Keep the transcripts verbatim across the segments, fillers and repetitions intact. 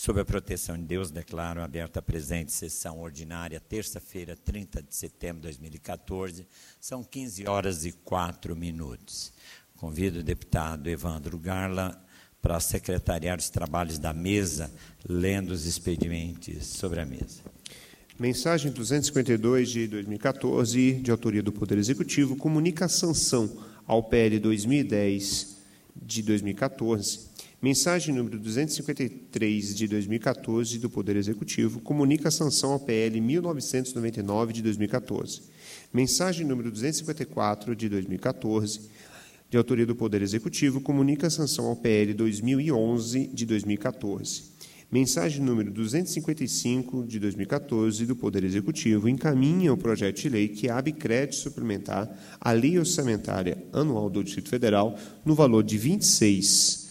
Sob a proteção de Deus, declaro aberta a presente sessão ordinária, terça-feira, trinta de setembro de dois mil e quatorze, são quinze horas e quatro minutos. Convido o deputado Evandro Garla para secretariar os trabalhos da mesa, lendo os expedientes sobre a mesa. Mensagem duzentos e cinquenta e dois de dois mil e quatorze, de autoria do Poder Executivo, comunica a sanção ao P L dois mil e dez de dois mil e quatorze. Mensagem número duzentos e cinquenta e três de dois mil e quatorze do Poder Executivo comunica a sanção ao P L mil novecentos e noventa e nove de dois mil e quatorze. Mensagem número duzentos e cinquenta e quatro de dois mil e quatorze, de autoria do Poder Executivo, comunica a sanção ao P L dois mil e onze de dois mil e quatorze. Mensagem número duzentos e cinquenta e cinco de dois mil e quatorze do Poder Executivo encaminha o projeto de lei que abre crédito suplementar à Lei Orçamentária Anual do Distrito Federal no valor de vinte e seis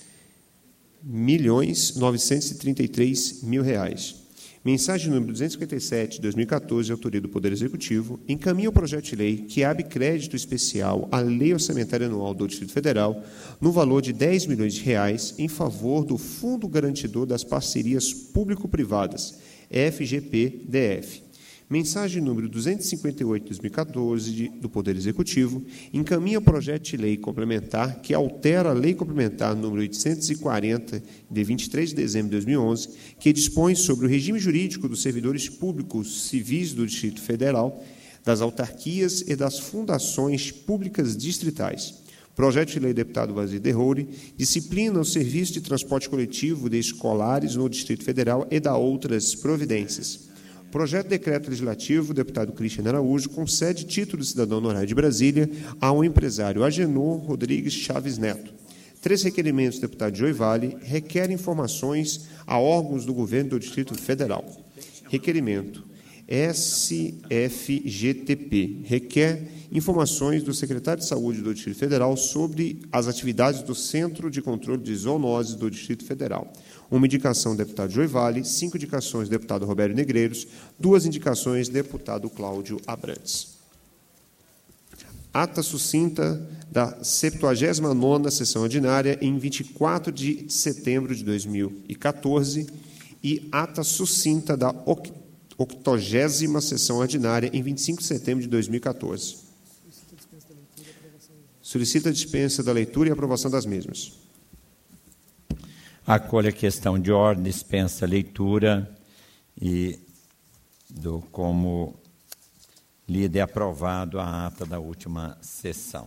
milhões novecentos e trinta e três mil reais. Mensagem número duzentos e cinquenta e sete de dois mil e quatorze, de autoria do Poder Executivo, encaminha o projeto de lei que abre crédito especial à Lei Orçamentária Anual do Distrito Federal no valor de dez milhões de reais em favor do Fundo Garantidor das Parcerias Público-Privadas, F G P D F. Mensagem número duzentos e cinquenta e oito de dois mil e quatorze, de, do Poder Executivo, encaminha o projeto de lei complementar que altera a Lei Complementar número oitocentos e quarenta, de vinte e três de dezembro de dois mil e onze, que dispõe sobre o regime jurídico dos servidores públicos civis do Distrito Federal, das autarquias e das fundações públicas distritais. Projeto de lei do deputado Wazir Derrouri disciplina o serviço de transporte coletivo de escolares no Distrito Federal e dá outras providências. Projeto de decreto legislativo, o deputado Cristiano Araújo, concede título de cidadão honorário de Brasília ao empresário Agenor Rodrigues Chaves Neto. Três requerimentos do deputado Joy Vale requerem informações a órgãos do governo do Distrito Federal. Requerimento S F G T P requer informações do secretário de Saúde do Distrito Federal sobre as atividades do Centro de Controle de Zoonoses do Distrito Federal. Uma indicação do deputado Joy Vale, cinco indicações do deputado Roberto Negreiros, duas indicações do deputado Cláudio Abrantes. Ata sucinta da septuagésima nona sessão ordinária em vinte e quatro de setembro de dois mil e quatorze e ata sucinta da octogésima sessão ordinária em vinte e cinco de setembro de dois mil e quatorze. Solicita a dispensa da leitura e aprovação das mesmas. Acolho a questão de ordem, dispensa a leitura e dou como lida e aprovado a ata da última sessão.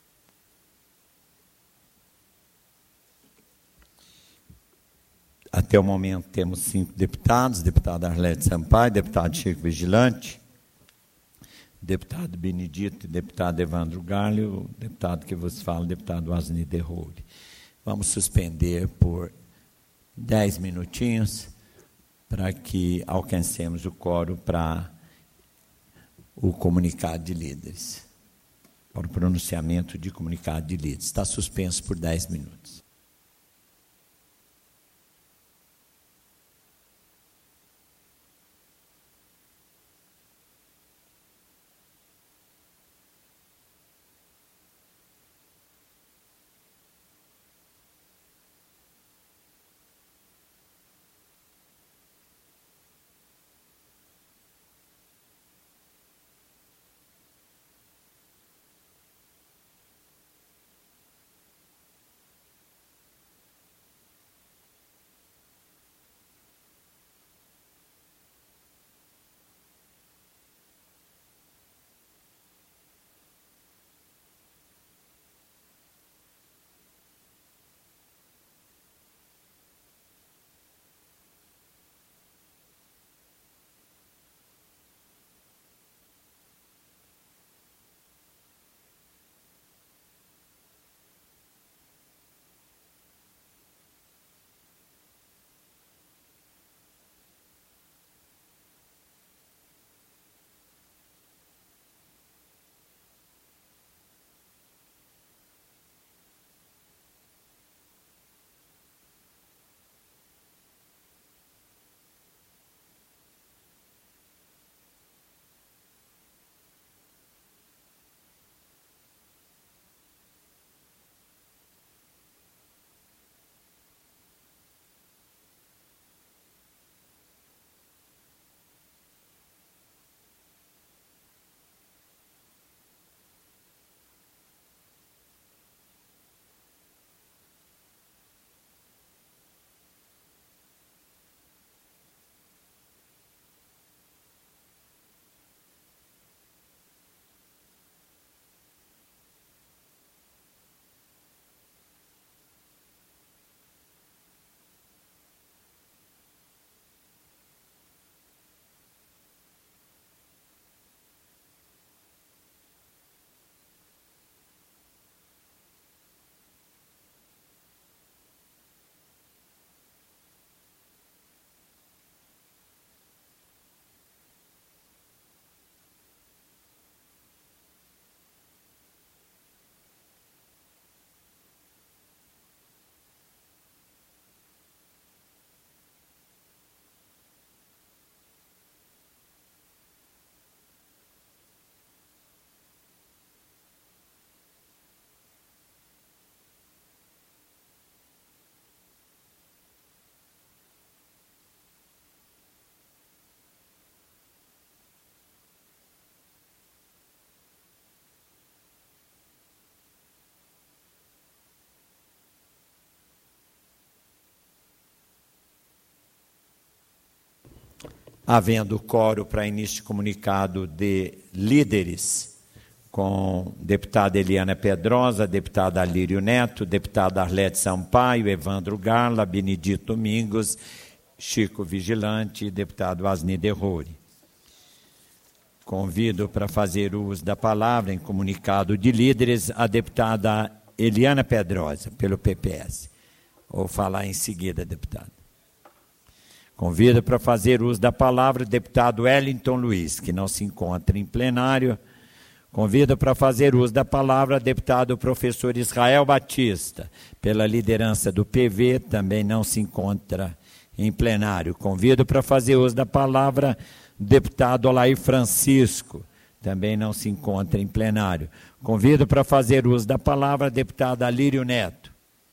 Até o momento temos cinco deputados, deputado Arlete Sampaio, deputado Chico Vigilante, deputado Benedito, deputado Evandro Garla, deputado que vos fala, deputado Wazir Derrouri. Vamos suspender por dez minutinhos para que alcancemos o quórum para o comunicado de líderes, para o pronunciamento de comunicado de líderes. Está suspenso por dez minutos. Havendo quórum para início de comunicado de líderes, com deputada Eliana Pedrosa, deputada Alírio Neto, deputada Arlete Sampaio, Evandro Garla, Benedito Domingos, Chico Vigilante e deputado Asni Derrori. Convido para fazer uso da palavra em comunicado de líderes a deputada Eliana Pedrosa, pelo P P S. Vou falar em seguida, deputada. Convido para fazer uso da palavra o deputado Wellington Luiz, que não se encontra em plenário. Convido para fazer uso da palavra o deputado professor Israel Batista, pela liderança do P V, também não se encontra em plenário. Convido para fazer uso da palavra o deputado Olair Francisco, também não se encontra em plenário. Convido para fazer uso da palavra a deputada Alírio Neto.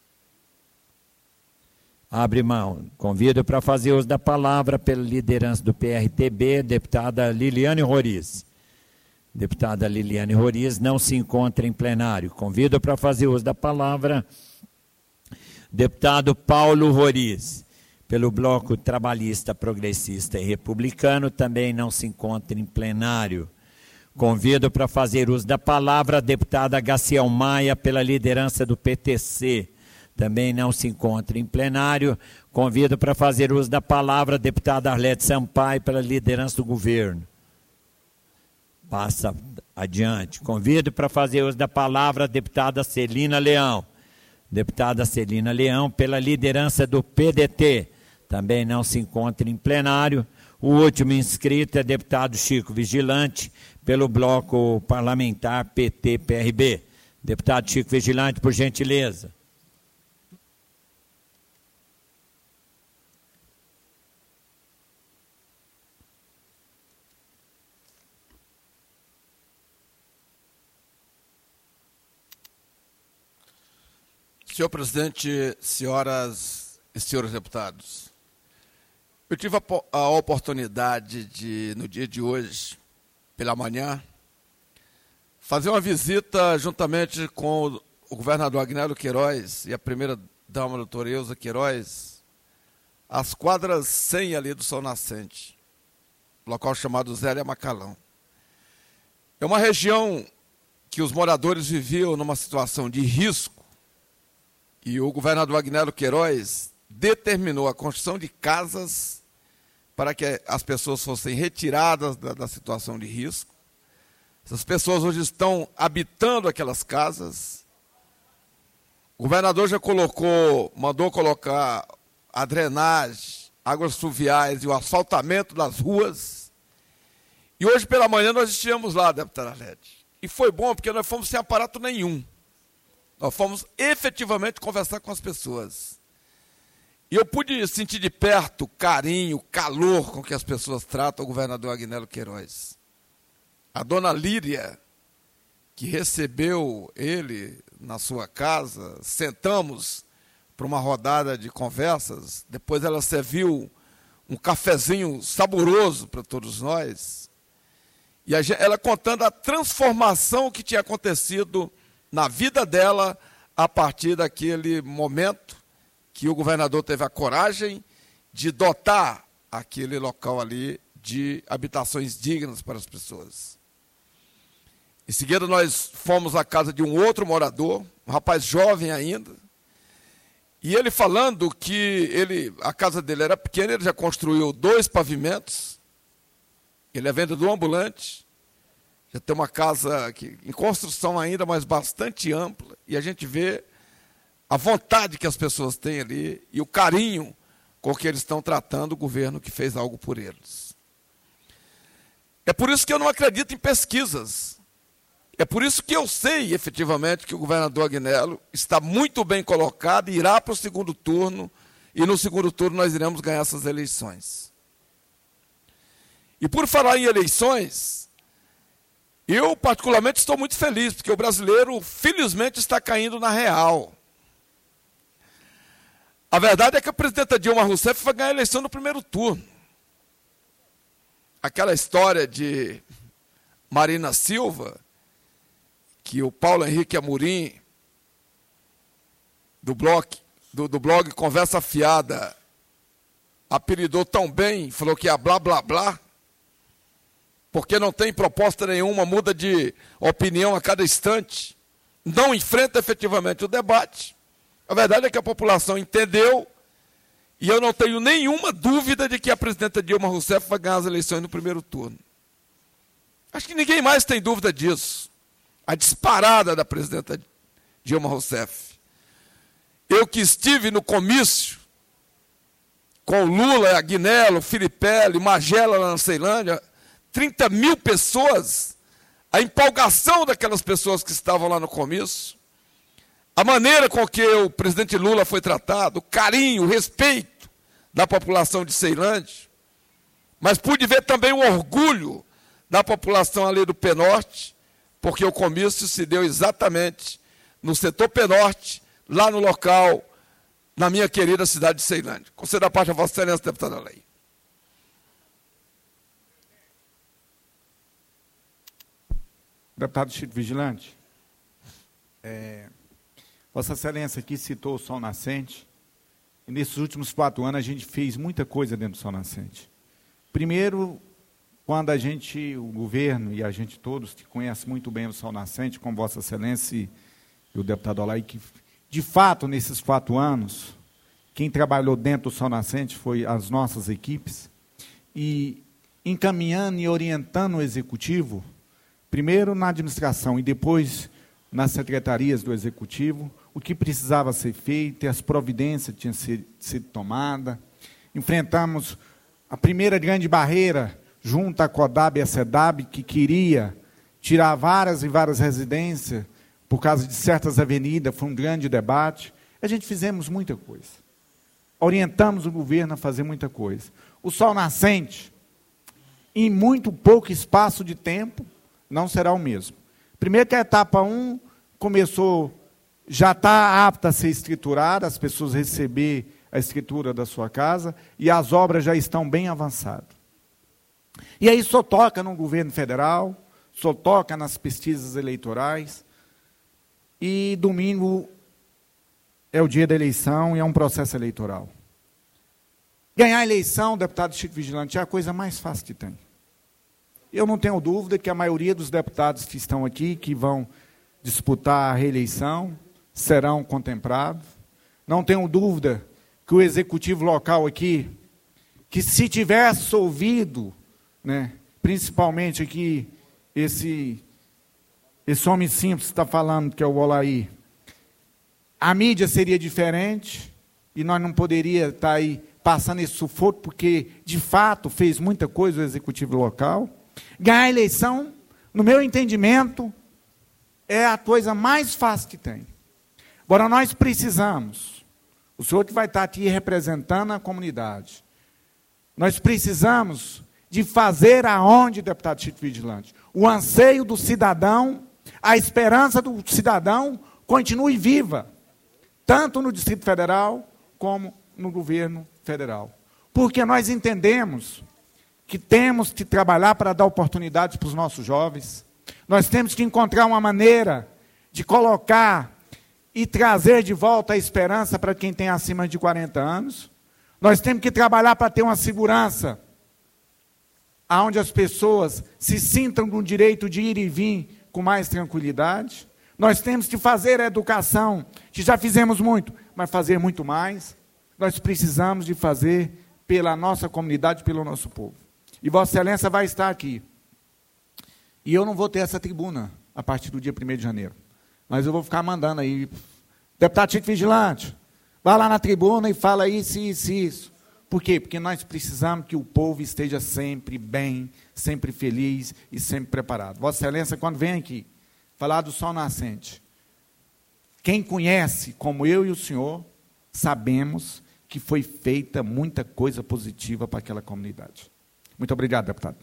Abre mão. Convido para fazer uso da palavra pela liderança do P R T B, deputada Liliane Roriz. Deputada Liliane Roriz não se encontra em plenário. Convido para fazer uso da palavra deputado Paulo Roriz, pelo Bloco Trabalhista, Progressista e Republicano, também não se encontra em plenário. Convido para fazer uso da palavra a deputada Gaciel Maia, pela liderança do P T C, também não se encontra em plenário. Convido para fazer uso da palavra a deputada Arlete Sampaio, pela liderança do governo. Passa adiante. Convido para fazer uso da palavra a deputada Celina Leão. Deputada Celina Leão, pela liderança do P D T, também não se encontra em plenário. O último inscrito é deputado Chico Vigilante, pelo bloco parlamentar P T P R B. Deputado Chico Vigilante, por gentileza. Senhor presidente, senhoras e senhores deputados, eu tive a, a oportunidade de, no dia de hoje, pela manhã, fazer uma visita juntamente com o, o governador Agnello Queiroz e a primeira-dama, doutora Elza Queiroz, às quadras cem ali do Sol Nascente, local chamado Zélia Macalão. É uma região que os moradores viviam numa situação de risco, e o governador Agnello Queiroz determinou a construção de casas para que as pessoas fossem retiradas da, da situação de risco. Essas pessoas hoje estão habitando aquelas casas. O governador já colocou, mandou colocar a drenagem, águas fluviais e o asfaltamento das ruas. E hoje pela manhã nós estivemos lá, deputada Arlete. E foi bom porque nós fomos sem aparato nenhum. Nós fomos efetivamente conversar com as pessoas. E eu pude sentir de perto o carinho, o calor com que as pessoas tratam o governador Agnello Queiroz. A dona Líria, que recebeu ele na sua casa, sentamos para uma rodada de conversas, depois ela serviu um cafezinho saboroso para todos nós, e a gente, ela contando a transformação que tinha acontecido na vida dela, a partir daquele momento que o governador teve a coragem de dotar aquele local ali de habitações dignas para as pessoas. Em seguida, nós fomos à casa de um outro morador, um rapaz jovem ainda, e ele falando que ele, a casa dele era pequena, ele já construiu dois pavimentos, ele é vendedor ambulante, já tem uma casa que, em construção ainda, mas bastante ampla, e a gente vê a vontade que as pessoas têm ali e o carinho com que eles estão tratando o governo que fez algo por eles. É por isso que eu não acredito em pesquisas. É por isso que eu sei, efetivamente, que o governador Agnello está muito bem colocado e irá para o segundo turno, e no segundo turno nós iremos ganhar essas eleições. E por falar em eleições, eu, particularmente, estou muito feliz, porque o brasileiro, felizmente, está caindo na real. A verdade é que a presidenta Dilma Rousseff vai ganhar a eleição no primeiro turno. Aquela história de Marina Silva, que o Paulo Henrique Amorim, do blog, do, do blog Conversa Fiada, apelidou tão bem, falou que é blá, blá, blá, porque não tem proposta nenhuma, muda de opinião a cada instante, não enfrenta efetivamente o debate. A verdade é que a população entendeu, e eu não tenho nenhuma dúvida de que a presidenta Dilma Rousseff vai ganhar as eleições no primeiro turno. Acho que ninguém mais tem dúvida disso. A disparada da presidenta Dilma Rousseff. Eu que estive no comício com o Lula, Agnello, Filipelli, Magela lá na Ceilândia, trinta mil pessoas, a empolgação daquelas pessoas que estavam lá no comício, a maneira com que o presidente Lula foi tratado, o carinho, o respeito da população de Ceilândia, mas pude ver também o orgulho da população ali do Penorte, porque o comício se deu exatamente no setor Penorte, lá no local, na minha querida cidade de Ceilândia. Concedo a parte a Vossa Excelência, deputada Lei. Deputado Chico Vigilante, é, Vossa Excelência aqui citou o Sol Nascente, e nesses últimos quatro anos a gente fez muita coisa dentro do Sol Nascente. Primeiro, quando a gente, o governo e a gente todos, que conhece muito bem o Sol Nascente, como Vossa Excelência e o deputado Olay, que de fato, nesses quatro anos, quem trabalhou dentro do Sol Nascente foi as nossas equipes, e encaminhando e orientando o executivo, primeiro na administração e depois nas secretarias do executivo, o que precisava ser feito, e as providências tinham sido, sido tomadas. Enfrentamos a primeira grande barreira junto à CODAB e à CEDAB, que queria tirar várias e várias residências por causa de certas avenidas, foi um grande debate. A gente fizemos muita coisa. Orientamos o governo a fazer muita coisa. O Sol Nascente, em muito pouco espaço de tempo, não será o mesmo. Primeiro que a etapa um começou, já está apta a ser escriturada, as pessoas receber a escritura da sua casa, e as obras já estão bem avançadas. E aí só toca no governo federal, só toca nas pesquisas eleitorais, e domingo é o dia da eleição e é um processo eleitoral. Ganhar a eleição, deputado Chico Vigilante, é a coisa mais fácil que tem. Eu não tenho dúvida que a maioria dos deputados que estão aqui, que vão disputar a reeleição, serão contemplados. Não tenho dúvida que o executivo local aqui, que se tivesse ouvido, né, principalmente aqui, esse... Esse homem simples que está falando, que é o Olaí, a mídia seria diferente, e nós não poderíamos estar aí passando esse sufoco, porque, de fato, fez muita coisa o executivo local. Ganhar a eleição, no meu entendimento, é a coisa mais fácil que tem. Agora, nós precisamos, o senhor que vai estar aqui representando a comunidade, nós precisamos de fazer aonde, deputado Chico Vigilante, o anseio do cidadão, a esperança do cidadão continue viva, tanto no Distrito Federal como no governo federal. Porque nós entendemos que temos que trabalhar para dar oportunidades para os nossos jovens, nós temos que encontrar uma maneira de colocar e trazer de volta a esperança para quem tem acima de quarenta anos, nós temos que trabalhar para ter uma segurança onde as pessoas se sintam com o direito de ir e vir com mais tranquilidade. Nós temos que fazer a educação, que já fizemos muito, mas fazer muito mais. Nós precisamos de fazer pela nossa comunidade, pelo nosso povo. E Vossa Excelência vai estar aqui. E eu não vou ter essa tribuna a partir do dia primeiro de janeiro. Mas eu vou ficar mandando aí. Deputado Chico Vigilante, vá lá na tribuna e fala isso, isso, isso. Por quê? Porque nós precisamos que o povo esteja sempre bem, sempre feliz e sempre preparado. Vossa Excelência, quando vem aqui falar do Sol Nascente, quem conhece, como eu e o senhor, sabemos que foi feita muita coisa positiva para aquela comunidade. Muito obrigado, deputado.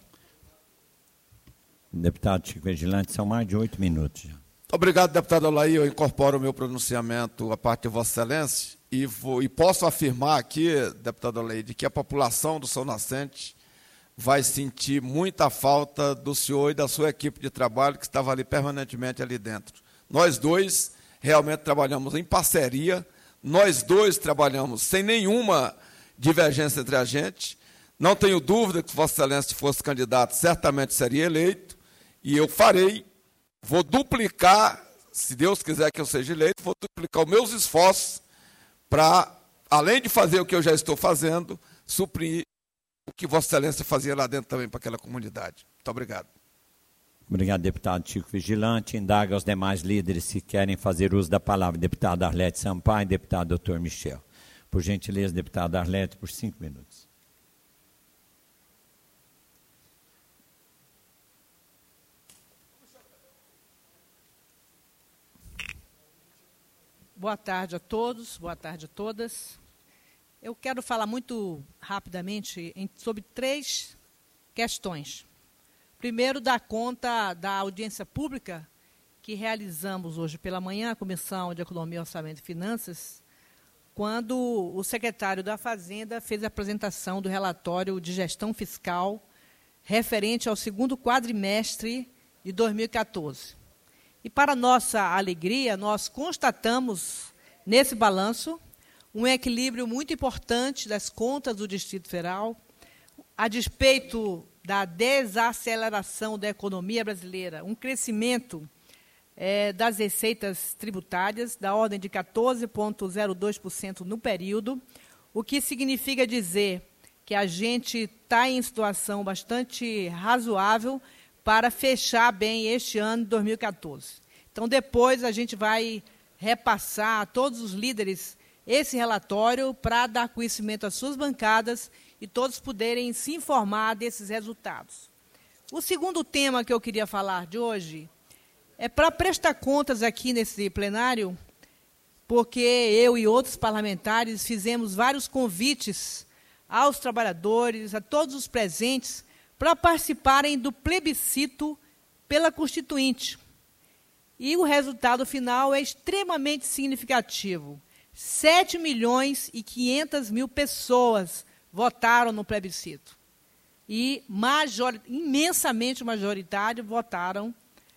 Deputado Chico Vigilante, são mais de oito minutos já. Obrigado, deputado Olaí. Eu incorporo o meu pronunciamento à parte de Vossa Excelência e, vou, e posso afirmar aqui, deputado Olaí, de que a população do Sol Nascente vai sentir muita falta do senhor e da sua equipe de trabalho que estava ali permanentemente ali dentro. Nós dois realmente trabalhamos em parceria, nós dois trabalhamos sem nenhuma divergência entre a gente. Não tenho dúvida que Vossa Excelência, se fosse candidato, certamente seria eleito, e eu farei, vou duplicar, se Deus quiser que eu seja eleito, vou duplicar os meus esforços para, além de fazer o que eu já estou fazendo, suprir o que Vossa Excelência fazia lá dentro também para aquela comunidade. Muito obrigado. Obrigado, deputado Chico Vigilante. Indaga aos demais líderes se querem fazer uso da palavra. Deputado Arlete Sampaio, deputado doutor Michel. Por gentileza, deputado Arlete, por cinco minutos. Boa tarde a todos, boa tarde a todas. Eu quero falar muito rapidamente em, sobre três questões. Primeiro, dar conta da audiência pública que realizamos hoje pela manhã, a Comissão de Economia, Orçamento e Finanças, quando o secretário da Fazenda fez a apresentação do relatório de gestão fiscal referente ao segundo quadrimestre de dois mil e quatorze. E, para nossa alegria, nós constatamos, nesse balanço, um equilíbrio muito importante das contas do Distrito Federal, a despeito da desaceleração da economia brasileira, um crescimento é, das receitas tributárias da ordem de quatorze vírgula zero dois por cento no período, o que significa dizer que a gente está em situação bastante razoável para fechar bem este ano de dois mil e quatorze. Então, depois a gente vai repassar a todos os líderes esse relatório para dar conhecimento às suas bancadas e todos poderem se informar desses resultados. O segundo tema que eu queria falar de hoje é para prestar contas aqui nesse plenário, porque eu e outros parlamentares fizemos vários convites aos trabalhadores, a todos os presentes, para participarem do plebiscito pela Constituinte. E o resultado final é extremamente significativo. sete milhões e quinhentas mil pessoas votaram no plebiscito. E major, imensamente majoritário votaram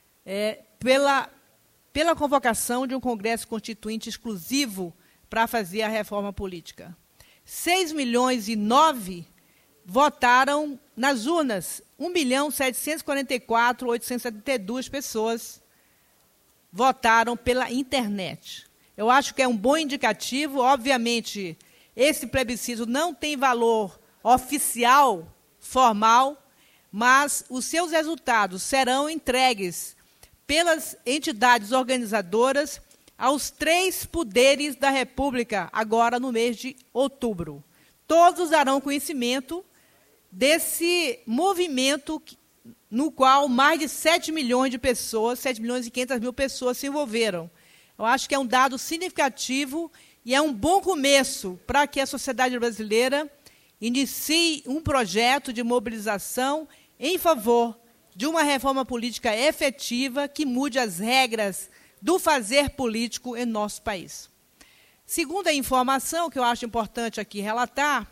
é, pela, pela convocação de um Congresso Constituinte exclusivo para fazer a reforma política. seis milhões e nove votaram nas urnas. um milhão setecentos e quarenta e quatro mil oitocentos e setenta e duas pessoas votaram pela internet. Eu acho que é um bom indicativo. Obviamente, esse plebiscito não tem valor oficial, formal, mas os seus resultados serão entregues pelas entidades organizadoras aos três poderes da República, agora no mês de outubro. Todos darão conhecimento desse movimento no qual mais de sete milhões de pessoas, sete milhões e quinhentas mil pessoas se envolveram. Eu acho que é um dado significativo e é um bom começo para que a sociedade brasileira inicie um projeto de mobilização em favor de uma reforma política efetiva que mude as regras do fazer político em nosso país. Segunda informação que eu acho importante aqui relatar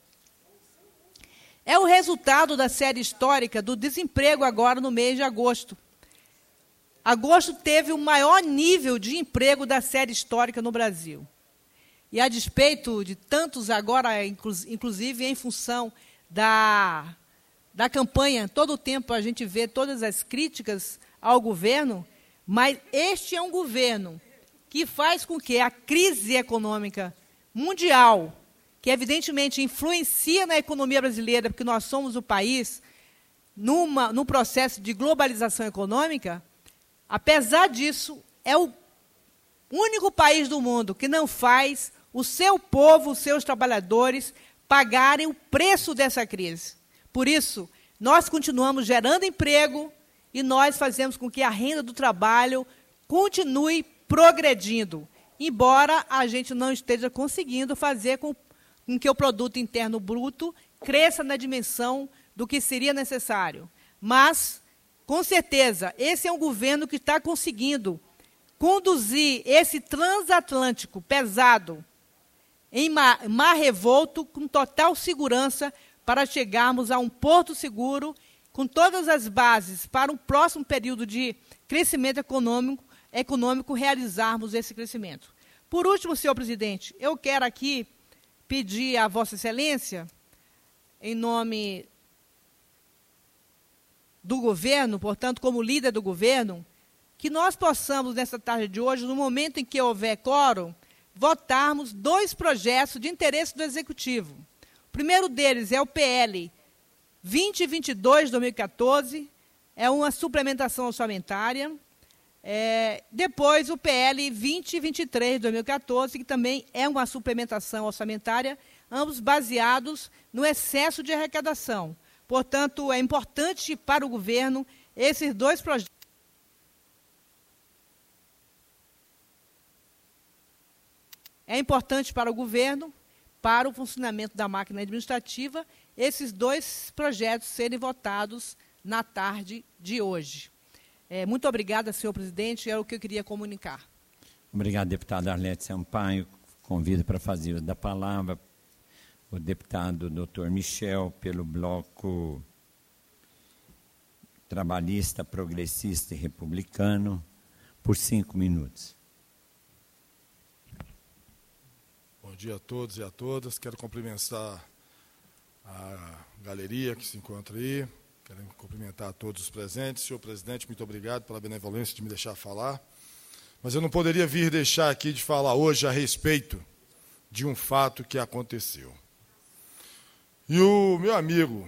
é o resultado da série histórica do desemprego agora no mês de agosto. Agosto teve o maior nível de emprego da série histórica no Brasil. E, a despeito de tantos agora, inclusive em função da, da campanha, todo o tempo a gente vê todas as críticas ao governo, mas este é um governo que faz com que a crise econômica mundial, que evidentemente influencia na economia brasileira, porque nós somos o país numa, num processo de globalização econômica, apesar disso, é o único país do mundo que não faz o seu povo, os seus trabalhadores, pagarem o preço dessa crise. Por isso, nós continuamos gerando emprego e nós fazemos com que a renda do trabalho continue progredindo, embora a gente não esteja conseguindo fazer com, com que o produto interno bruto cresça na dimensão do que seria necessário. Mas, com certeza, esse é um governo que está conseguindo conduzir esse transatlântico pesado em mar, mar revolto com total segurança para chegarmos a um porto seguro com todas as bases para um próximo período de crescimento econômico, econômico realizarmos esse crescimento. Por último, senhor presidente, eu quero aqui pedir a Vossa Excelência, em nome do governo, portanto, como líder do governo, que nós possamos, nessa tarde de hoje, no momento em que houver quórum, votarmos dois projetos de interesse do Executivo. O primeiro deles é o P L vinte e vinte e dois de dois mil e quatorze, é uma suplementação orçamentária. É, depois, o P L vinte e vinte e três de dois mil e quatorze, que também é uma suplementação orçamentária, ambos baseados no excesso de arrecadação. Portanto, é importante para o governo esses dois projetos. É importante para o governo, para o funcionamento da máquina administrativa, esses dois projetos serem votados na tarde de hoje. É, muito obrigada, senhor presidente, é o que eu queria comunicar. Obrigado, deputada Arlete Sampaio. Convido para fazer uso da palavra o deputado doutor Michel, pelo bloco trabalhista, progressista e republicano, por cinco minutos. Bom dia a todos e a todas. Quero cumprimentar a galeria que se encontra aí. Quero cumprimentar a todos os presentes. Senhor presidente, muito obrigado pela benevolência de me deixar falar. Mas eu não poderia vir deixar aqui de falar hoje a respeito de um fato que aconteceu. E o meu amigo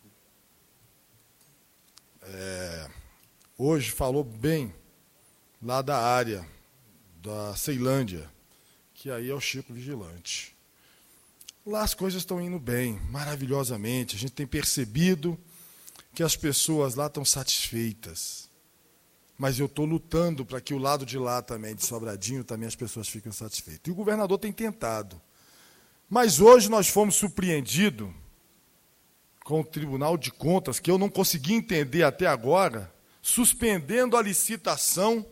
é, hoje falou bem lá da área da Ceilândia, que aí é o Chico Vigilante. Lá as coisas estão indo bem, maravilhosamente. A gente tem percebido que as pessoas lá estão satisfeitas. Mas eu estou lutando para que o lado de lá também, de Sobradinho, também as pessoas fiquem satisfeitas. E o governador tem tentado. Mas hoje nós fomos surpreendidos com o Tribunal de Contas, que eu não consegui entender até agora, suspendendo a licitação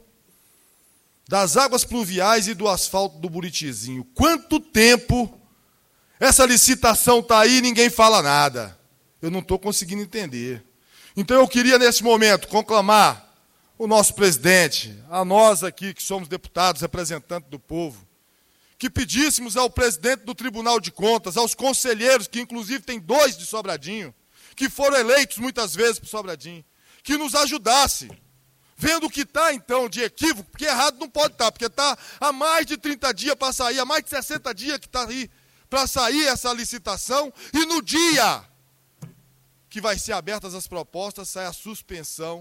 das águas pluviais e do asfalto do Buritizinho. Quanto tempo essa licitação está aí e ninguém fala nada? Eu não estou conseguindo entender. Então eu queria, nesse momento, conclamar o nosso presidente, a nós aqui, que somos deputados, representantes do povo, que pedíssemos ao presidente do Tribunal de Contas, aos conselheiros, que inclusive tem dois de Sobradinho, que foram eleitos muitas vezes por Sobradinho, que nos ajudasse, vendo o que está, então, de equívoco, porque errado não pode estar, porque está há mais de trinta dias para sair, há mais de sessenta dias que está aí para sair essa licitação, e no dia que vai ser abertas as propostas, sai a suspensão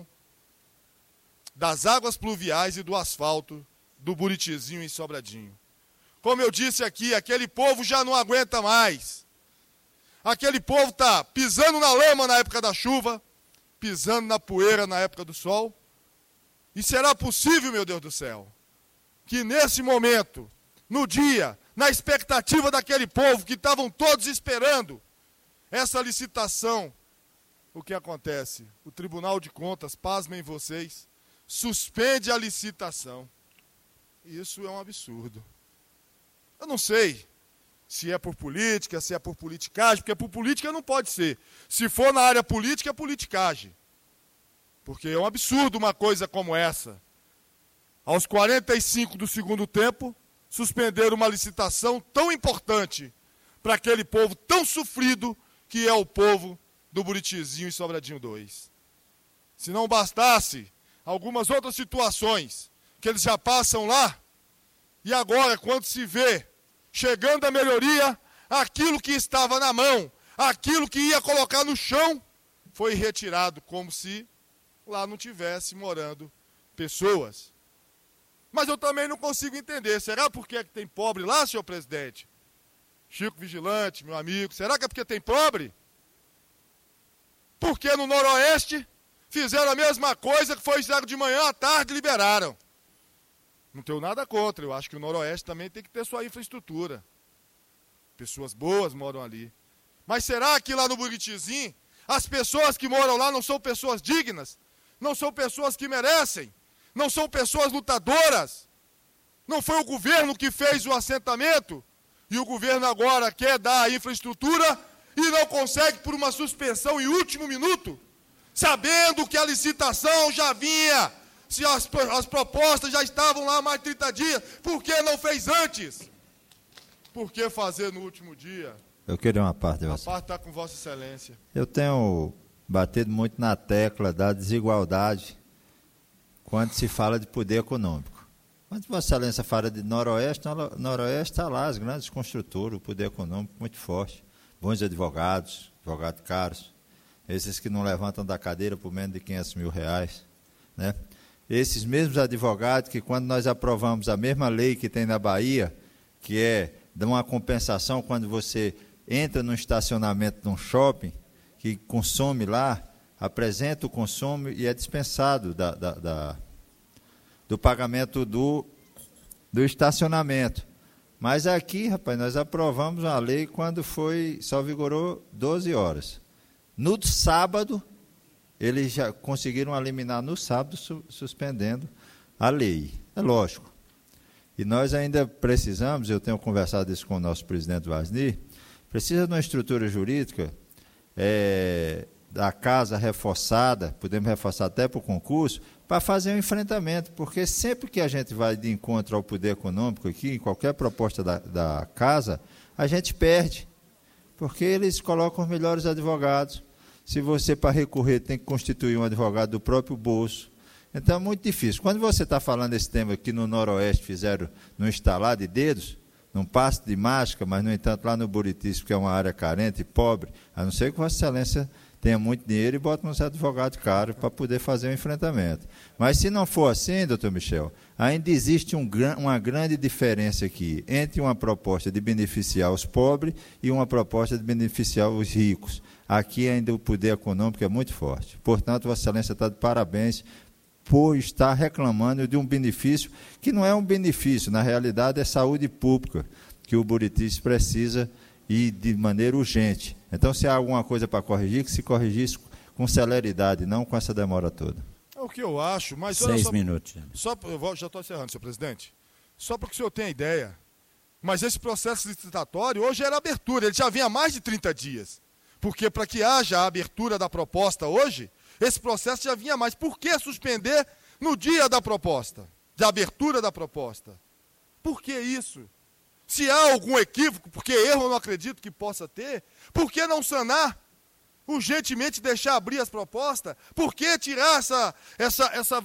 das águas pluviais e do asfalto do Buritizinho em Sobradinho. Como eu disse aqui, aquele povo já não aguenta mais. Aquele povo está pisando na lama na época da chuva, pisando na poeira na época do sol. E será possível, meu Deus do céu, que nesse momento, no dia, na expectativa daquele povo que estavam todos esperando essa licitação, o que acontece? O Tribunal de Contas, pasmem vocês, suspende a licitação. Isso é um absurdo. Eu não sei se é por política, se é por politicagem, porque por política não pode ser. Se for na área política, é politicagem. Porque é um absurdo uma coisa como essa. Aos quarenta e cinco do segundo tempo, suspender uma licitação tão importante para aquele povo tão sofrido que é o povo do Buritizinho e Sobradinho dois. Se não bastasse algumas outras situações que eles já passam lá, e agora, quando se vê chegando a melhoria, aquilo que estava na mão, aquilo que ia colocar no chão, foi retirado, como se lá não tivesse morando pessoas. Mas eu também não consigo entender, será porque tem pobre lá, senhor presidente? Chico Vigilante, meu amigo, será que é porque tem pobre? Porque no Noroeste fizeram a mesma coisa que foi fizeram de manhã à tarde e liberaram. Não tenho nada contra, eu acho que o Noroeste também tem que ter sua infraestrutura. Pessoas boas moram ali. Mas será que lá no Buritizinho, as pessoas que moram lá não são pessoas dignas? Não são pessoas que merecem? Não são pessoas lutadoras? Não foi o governo que fez o assentamento? E o governo agora quer dar a infraestrutura e não consegue por uma suspensão em último minuto? Sabendo que a licitação já vinha, se as, as propostas já estavam lá há mais de trinta dias, por que não fez antes? por que fazer no último dia? Eu queria uma parte de A você. parte está com Vossa Excelência. Eu tenho batido muito na tecla da desigualdade quando se fala de poder econômico. Quando Vossa Excelência fala de Noroeste, no Noroeste está lá as grandes construtoras, o poder econômico muito forte, bons advogados, advogados caros, esses que não levantam da cadeira por menos de quinhentos mil reais, né? Esses mesmos advogados que, quando nós aprovamos a mesma lei que tem na Bahia, que é de uma compensação quando você entra no estacionamento de um shopping, que consome lá, apresenta o consumo e é dispensado da, da, da, do pagamento do, do estacionamento. Mas aqui, rapaz, nós aprovamos uma lei quando foi, só vigorou doze horas. No sábado, eles já conseguiram eliminar no sábado, su, suspendendo a lei. É lógico. E nós ainda precisamos, eu tenho conversado isso com o nosso presidente Vasni, precisa de uma estrutura jurídica é, da casa reforçada, podemos reforçar até para o concurso, para fazer um enfrentamento, porque sempre que a gente vai de encontro ao poder econômico aqui, em qualquer proposta da, da casa, a gente perde, porque eles colocam os melhores advogados. Se você, para recorrer, tem que constituir um advogado do próprio bolso. Então, é muito difícil. Quando você está falando esse tema que no Noroeste fizeram no estalar de dedos, num passe de mágica, mas, no entanto, lá no Buritis, que é uma área carente e pobre, a não ser que Vossa Excelência tenha muito dinheiro e bota uns advogados caros para poder fazer o enfrentamento. Mas, se não for assim, doutor Michel, ainda existe um, uma grande diferença aqui entre uma proposta de beneficiar os pobres e uma proposta de beneficiar os ricos. Aqui ainda o poder econômico é muito forte. Portanto, Vossa Excelência está de parabéns por estar reclamando de um benefício que não é um benefício, na realidade é saúde pública que o Buritis precisa e de maneira urgente. Então, se há alguma coisa para corrigir, que se corrigisse com celeridade, não com essa demora toda. É o que eu acho, mas... Seis só, minutos. Só, eu vou, já estou encerrando, senhor presidente. Só para que o senhor tenha ideia, mas esse processo licitatório hoje era abertura, ele já vinha há mais de trinta dias. Porque para que haja a abertura da proposta hoje, esse processo já vinha mais. Por que suspender no dia da proposta, de abertura da proposta? Por que isso? Se há algum equívoco, porque erro eu não acredito que possa ter, por que não sanar? Urgentemente deixar abrir as propostas? Por que tirar essa, essa, essa,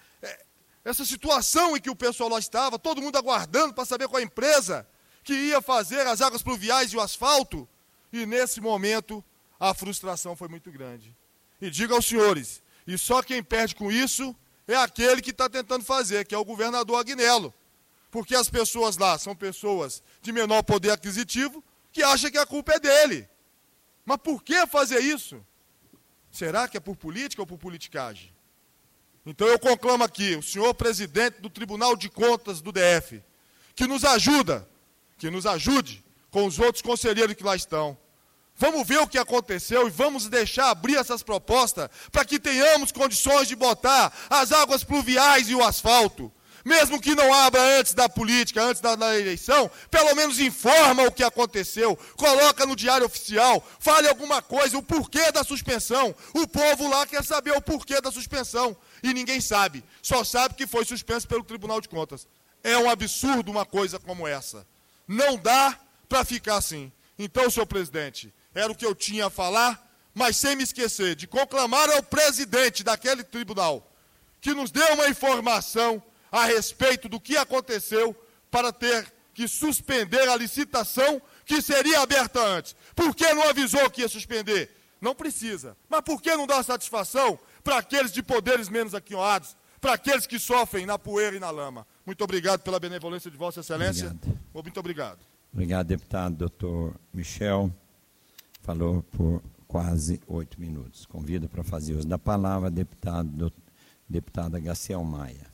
essa situação em que o pessoal lá estava, todo mundo aguardando para saber qual a empresa que ia fazer as águas pluviais e o asfalto? E nesse momento a frustração foi muito grande. E digo aos senhores, e só quem perde com isso é aquele que está tentando fazer, que é o governador Agnello. Porque as pessoas lá são pessoas de menor poder aquisitivo que acham que a culpa é dele. Mas por que fazer isso? Será que é por política ou por politicagem? Então eu conclamo aqui, o senhor presidente do Tribunal de Contas do D F, que nos ajuda, que nos ajude com os outros conselheiros que lá estão. Vamos ver o que aconteceu e vamos deixar abrir essas propostas para que tenhamos condições de botar as águas pluviais e o asfalto. Mesmo que não abra antes da política, antes da, da eleição, pelo menos informa o que aconteceu, coloca no diário oficial, fale alguma coisa, o porquê da suspensão. O povo lá quer saber o porquê da suspensão e ninguém sabe, só sabe que foi suspenso pelo Tribunal de Contas. É um absurdo uma coisa como essa. Não dá para ficar assim. Então, senhor presidente, era o que eu tinha a falar, mas sem me esquecer de conclamar ao presidente daquele tribunal que nos dê uma informação a respeito do que aconteceu para ter que suspender a licitação que seria aberta antes. Por que não avisou que ia suspender? Não precisa. Mas por que não dá satisfação para aqueles de poderes menos aquinhoados, para aqueles que sofrem na poeira e na lama? Muito obrigado pela benevolência de Vossa Excelência. Obrigado. Muito obrigado. Obrigado, deputado doutor Michel. Falou por quase oito minutos. Convido para fazer uso da palavra a deputado, deputada Gaciel Maia.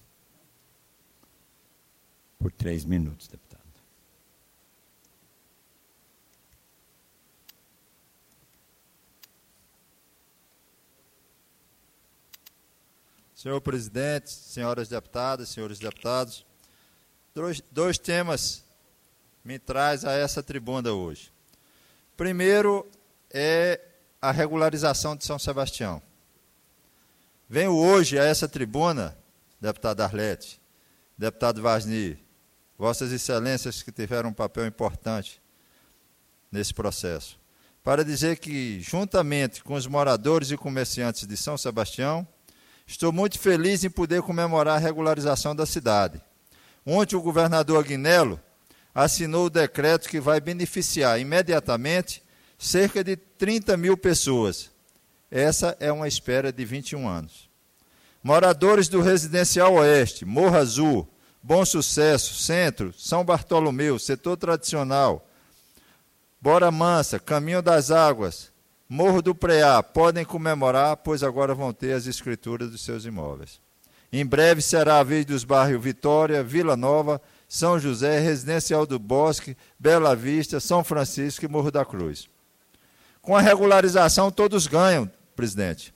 Por três minutos, deputado. Senhor presidente, senhoras deputadas, senhores deputados, dois, dois temas me traz a essa tribuna hoje. Primeiro é a regularização de São Sebastião. Venho hoje a essa tribuna, deputado Arlete, deputado Vasni, Vossas Excelências que tiveram um papel importante nesse processo, para dizer que, juntamente com os moradores e comerciantes de São Sebastião, estou muito feliz em poder comemorar a regularização da cidade. Ontem o governador Aguinello assinou o decreto que vai beneficiar imediatamente cerca de trinta mil pessoas. Essa é uma espera de vinte e um anos. Moradores do Residencial Oeste, Morro Azul, Bom Sucesso, Centro, São Bartolomeu, Setor Tradicional, Bora Mansa, Caminho das Águas, Morro do Preá, podem comemorar, pois agora vão ter as escrituras dos seus imóveis. Em breve será a vez dos bairros Vitória, Vila Nova, São José, Residencial do Bosque, Bela Vista, São Francisco e Morro da Cruz. Com a regularização todos ganham, presidente.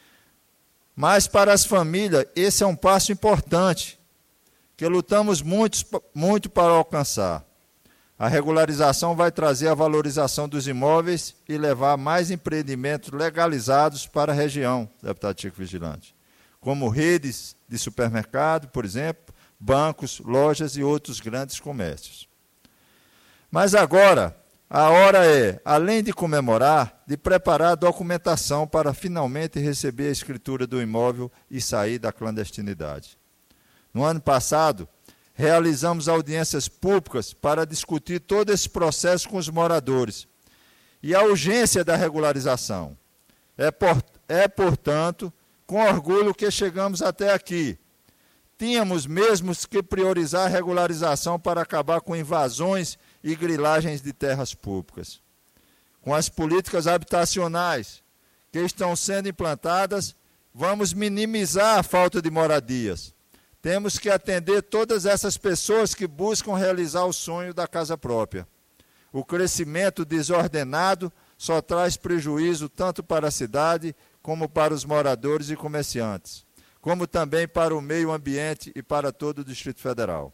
Mas para as famílias esse é um passo importante, que lutamos muito, muito para alcançar. A regularização vai trazer a valorização dos imóveis e levar mais empreendimentos legalizados para a região, deputado Chico Vigilante, como redes de supermercado, por exemplo, bancos, lojas e outros grandes comércios. Mas agora, a hora é, além de comemorar, de preparar a documentação para finalmente receber a escritura do imóvel e sair da clandestinidade. No ano passado, realizamos audiências públicas para discutir todo esse processo com os moradores e a urgência da regularização. É, por, é, portanto, com orgulho que chegamos até aqui. Tínhamos mesmo que priorizar a regularização para acabar com invasões e grilagens de terras públicas. Com as políticas habitacionais que estão sendo implantadas, vamos minimizar a falta de moradias. Temos que atender todas essas pessoas que buscam realizar o sonho da casa própria. O crescimento desordenado só traz prejuízo tanto para a cidade como para os moradores e comerciantes, como também para o meio ambiente e para todo o Distrito Federal.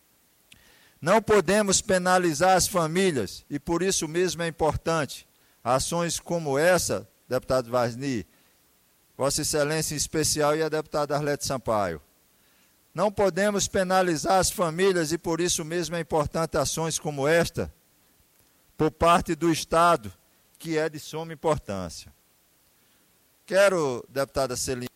Não podemos penalizar as famílias e por isso mesmo é importante ações como essa, deputado Vasni, Vossa Excelência em especial e a deputada Arlete Sampaio. Não podemos penalizar as famílias e por isso mesmo é importante ações como esta, por parte do Estado, que é de suma importância. Quero, deputada Celina,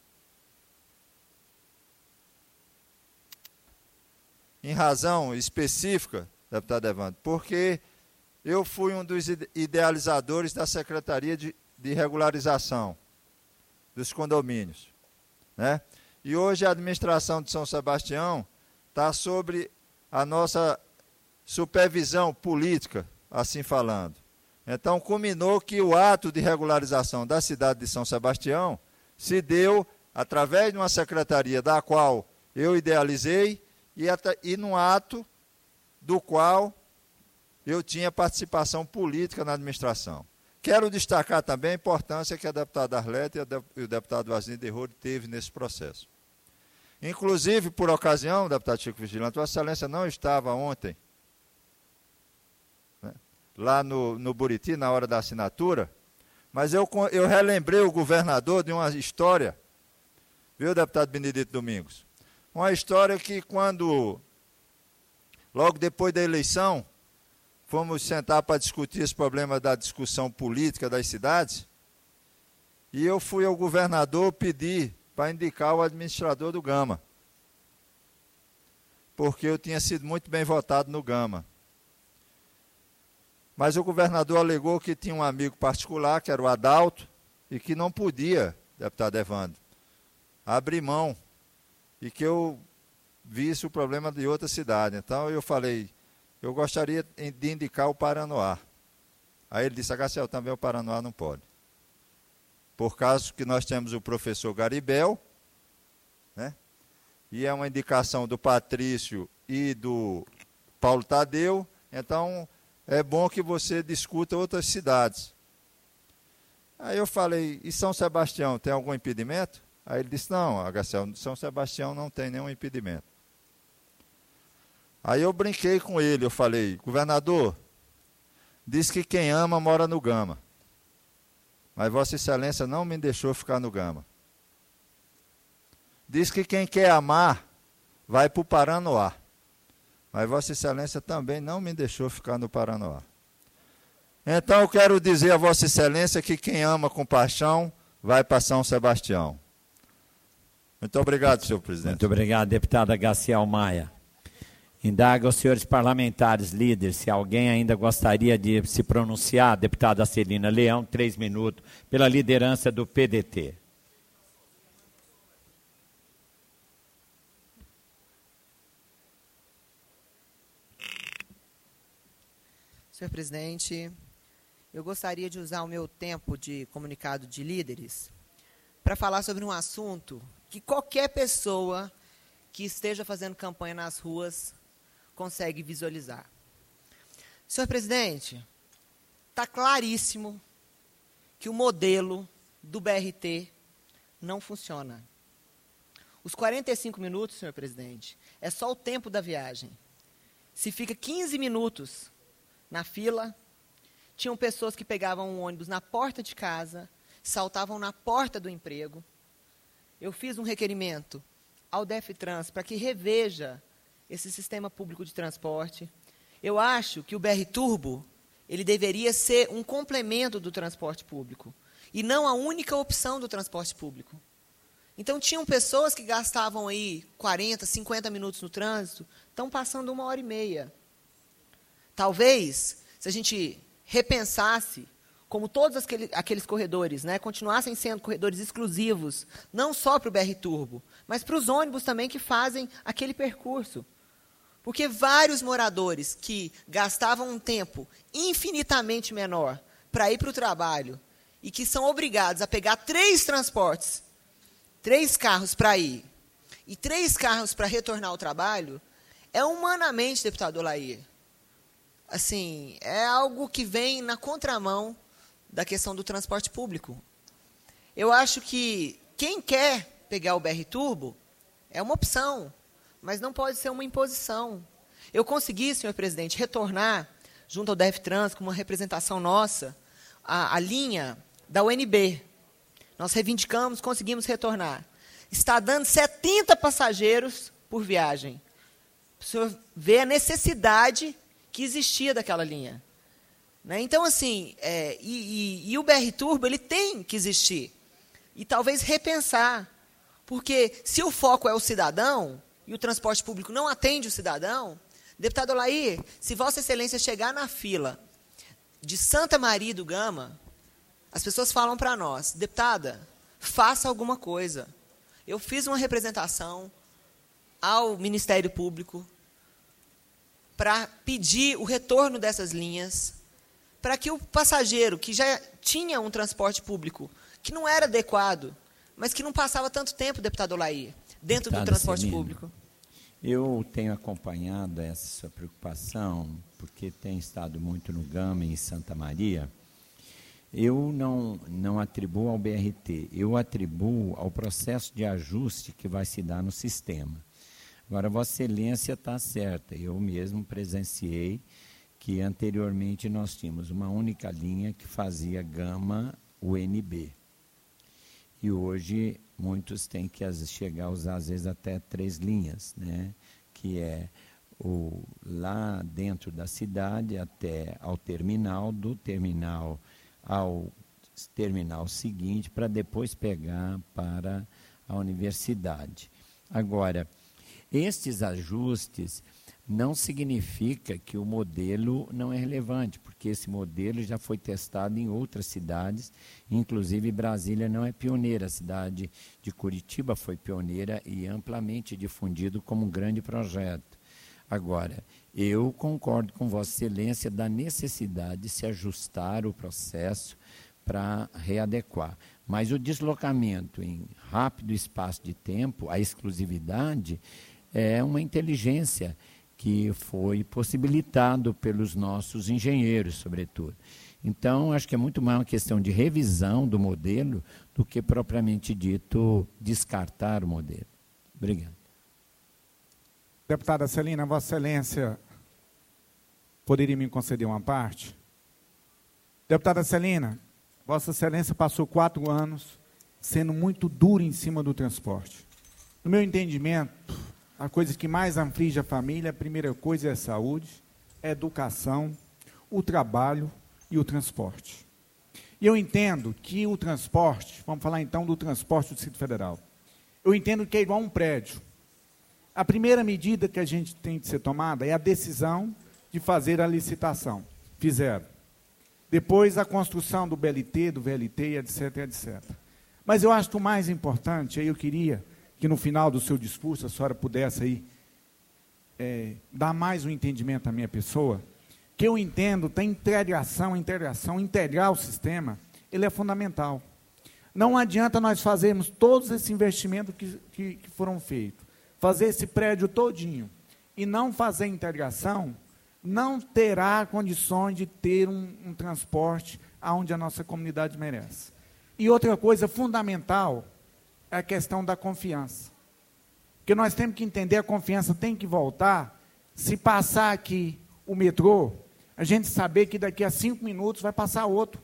em razão específica, deputado Evandro, porque eu fui um dos idealizadores da Secretaria de, de Regularização dos Condomínios, né? E hoje a administração de São Sebastião está sobre a nossa supervisão política, assim falando. Então, culminou que o ato de regularização da cidade de São Sebastião se deu através de uma secretaria da qual eu idealizei e, e num ato do qual eu tinha participação política na administração. Quero destacar também a importância que a deputada Arlete e o deputado Vasni de Rode teve nesse processo. Inclusive, por ocasião, deputado Chico Vigilante, Vossa Excelência não estava ontem, né, lá no, no Buriti, na hora da assinatura, mas eu, eu relembrei o governador de uma história, viu, deputado Benedito Domingos? Uma história que quando, logo depois da eleição, fomos sentar para discutir esse problema da discussão política das cidades, e eu fui ao governador pedir para indicar o administrador do Gama, porque eu tinha sido muito bem votado no Gama. Mas o governador alegou que tinha um amigo particular, que era o Adalto, e que não podia, deputado Evandro, abrir mão, e que eu visse o problema de outra cidade. Então eu falei, eu gostaria de indicar o Paranoá. Aí ele disse, Agacel, também o Paranoá não pode. Por causa que nós temos o professor Garibel, né? E é uma indicação do Patrício e do Paulo Tadeu, então é bom que você discuta outras cidades. Aí eu falei, e São Sebastião tem algum impedimento? Aí ele disse, não, Agacel, São Sebastião não tem nenhum impedimento. Aí eu brinquei com ele, eu falei, governador, diz que quem ama mora no Gama. Mas Vossa Excelência não me deixou ficar no Gama. Diz que quem quer amar vai para o Paranoá. Mas Vossa Excelência também não me deixou ficar no Paranoá. Então eu quero dizer a Vossa Excelência que quem ama com paixão vai para São Sebastião. Muito obrigado, senhor presidente. Muito obrigado, deputada Gaciel Maia. Indaga aos senhores parlamentares líderes se alguém ainda gostaria de se pronunciar. Deputada Celina Leão, três minutos, pela liderança do P D T. Senhor presidente, eu gostaria de usar o meu tempo de comunicado de líderes para falar sobre um assunto que qualquer pessoa que esteja fazendo campanha nas ruas consegue visualizar. Senhor presidente, está claríssimo que o modelo do B R T não funciona. Os quarenta e cinco minutos, senhor presidente, é só o tempo da viagem. Se fica quinze minutos na fila, tinham pessoas que pegavam um ônibus na porta de casa, saltavam na porta do emprego. Eu fiz um requerimento ao DEFTRANS para que reveja esse sistema público de transporte. Eu acho que o B R Turbo ele deveria ser um complemento do transporte público e não a única opção do transporte público. Então, tinham pessoas que gastavam aí quarenta, cinquenta minutos no trânsito, estão passando uma hora e meia. Talvez, se a gente repensasse, como todos aquele, aqueles corredores, né, continuassem sendo corredores exclusivos, não só para o B R Turbo, mas para os ônibus também que fazem aquele percurso. Porque vários moradores que gastavam um tempo infinitamente menor para ir para o trabalho e que são obrigados a pegar três transportes, três carros para ir e três carros para retornar ao trabalho, é humanamente, deputado Olair, assim, é algo que vem na contramão da questão do transporte público. Eu acho que quem quer pegar o B R Turbo é uma opção, mas não pode ser uma imposição. Eu consegui, senhor presidente, retornar, junto ao DEFTRANS, com uma representação nossa, a, a linha da U N B. Nós reivindicamos, conseguimos retornar. Está dando setenta passageiros por viagem. O senhor vê a necessidade que existia daquela linha. Né? Então, assim, é, e, e, e o B R Turbo ele tem que existir. E talvez repensar. Porque se o foco é o cidadão, e o transporte público não atende o cidadão, deputado Olair, se Vossa Excelência chegar na fila de Santa Maria do Gama, as pessoas falam para nós, deputada, faça alguma coisa. Eu fiz uma representação ao Ministério Público para pedir o retorno dessas linhas, para que o passageiro que já tinha um transporte público que não era adequado, mas que não passava tanto tempo, deputado Olair, dentro Deputada do transporte Celina, público. Eu tenho acompanhado essa sua preocupação, porque tem estado muito no Gama e em Santa Maria. Eu não, não atribuo ao B R T, eu atribuo ao processo de ajuste que vai se dar no sistema. Agora, Vossa Excelência está certa, eu mesmo presenciei que anteriormente nós tínhamos uma única linha que fazia Gama U N B. E hoje muitos têm que chegar a usar, às vezes, até três linhas, né? Que é o, lá dentro da cidade até ao terminal, do terminal ao terminal seguinte, para depois pegar para a universidade. Agora, estes ajustes não significa que o modelo não é relevante, porque esse modelo já foi testado em outras cidades, inclusive Brasília não é pioneira, a cidade de Curitiba foi pioneira e amplamente difundido como um grande projeto. Agora, eu concordo com Vossa Excelência da necessidade de se ajustar o processo para readequar. Mas o deslocamento em rápido espaço de tempo, a exclusividade, é uma inteligência que foi possibilitado pelos nossos engenheiros, sobretudo. Então, acho que é muito mais uma questão de revisão do modelo do que, propriamente dito, descartar o modelo. Obrigado. Deputada Celina, Vossa Excelência poderia me conceder uma parte? Deputada Celina, Vossa Excelência passou quatro anos sendo muito duro em cima do transporte. No meu entendimento, a coisa que mais aflige a família, a primeira coisa é a saúde, a educação, o trabalho e o transporte. E eu entendo que o transporte, vamos falar então do transporte do Distrito Federal, eu entendo que é igual a um prédio. A primeira medida que a gente tem de ser tomada é a decisão de fazer a licitação. Fizeram. Depois a construção do B L T, do V L T, etc, etcétera. Mas eu acho que o mais importante, aí eu queria que no final do seu discurso a senhora pudesse aí, é, dar mais um entendimento à minha pessoa, que eu entendo, tem integração, integração, integrar o sistema, ele é fundamental. Não adianta nós fazermos todos esses investimentos que, que, que foram feitos, fazer esse prédio todinho, e não fazer integração, não terá condições de ter um, um transporte aonde a nossa comunidade merece. E outra coisa fundamental é a questão da confiança. Porque nós temos que entender, a confiança tem que voltar, se passar aqui o metrô, a gente saber que daqui a cinco minutos vai passar outro.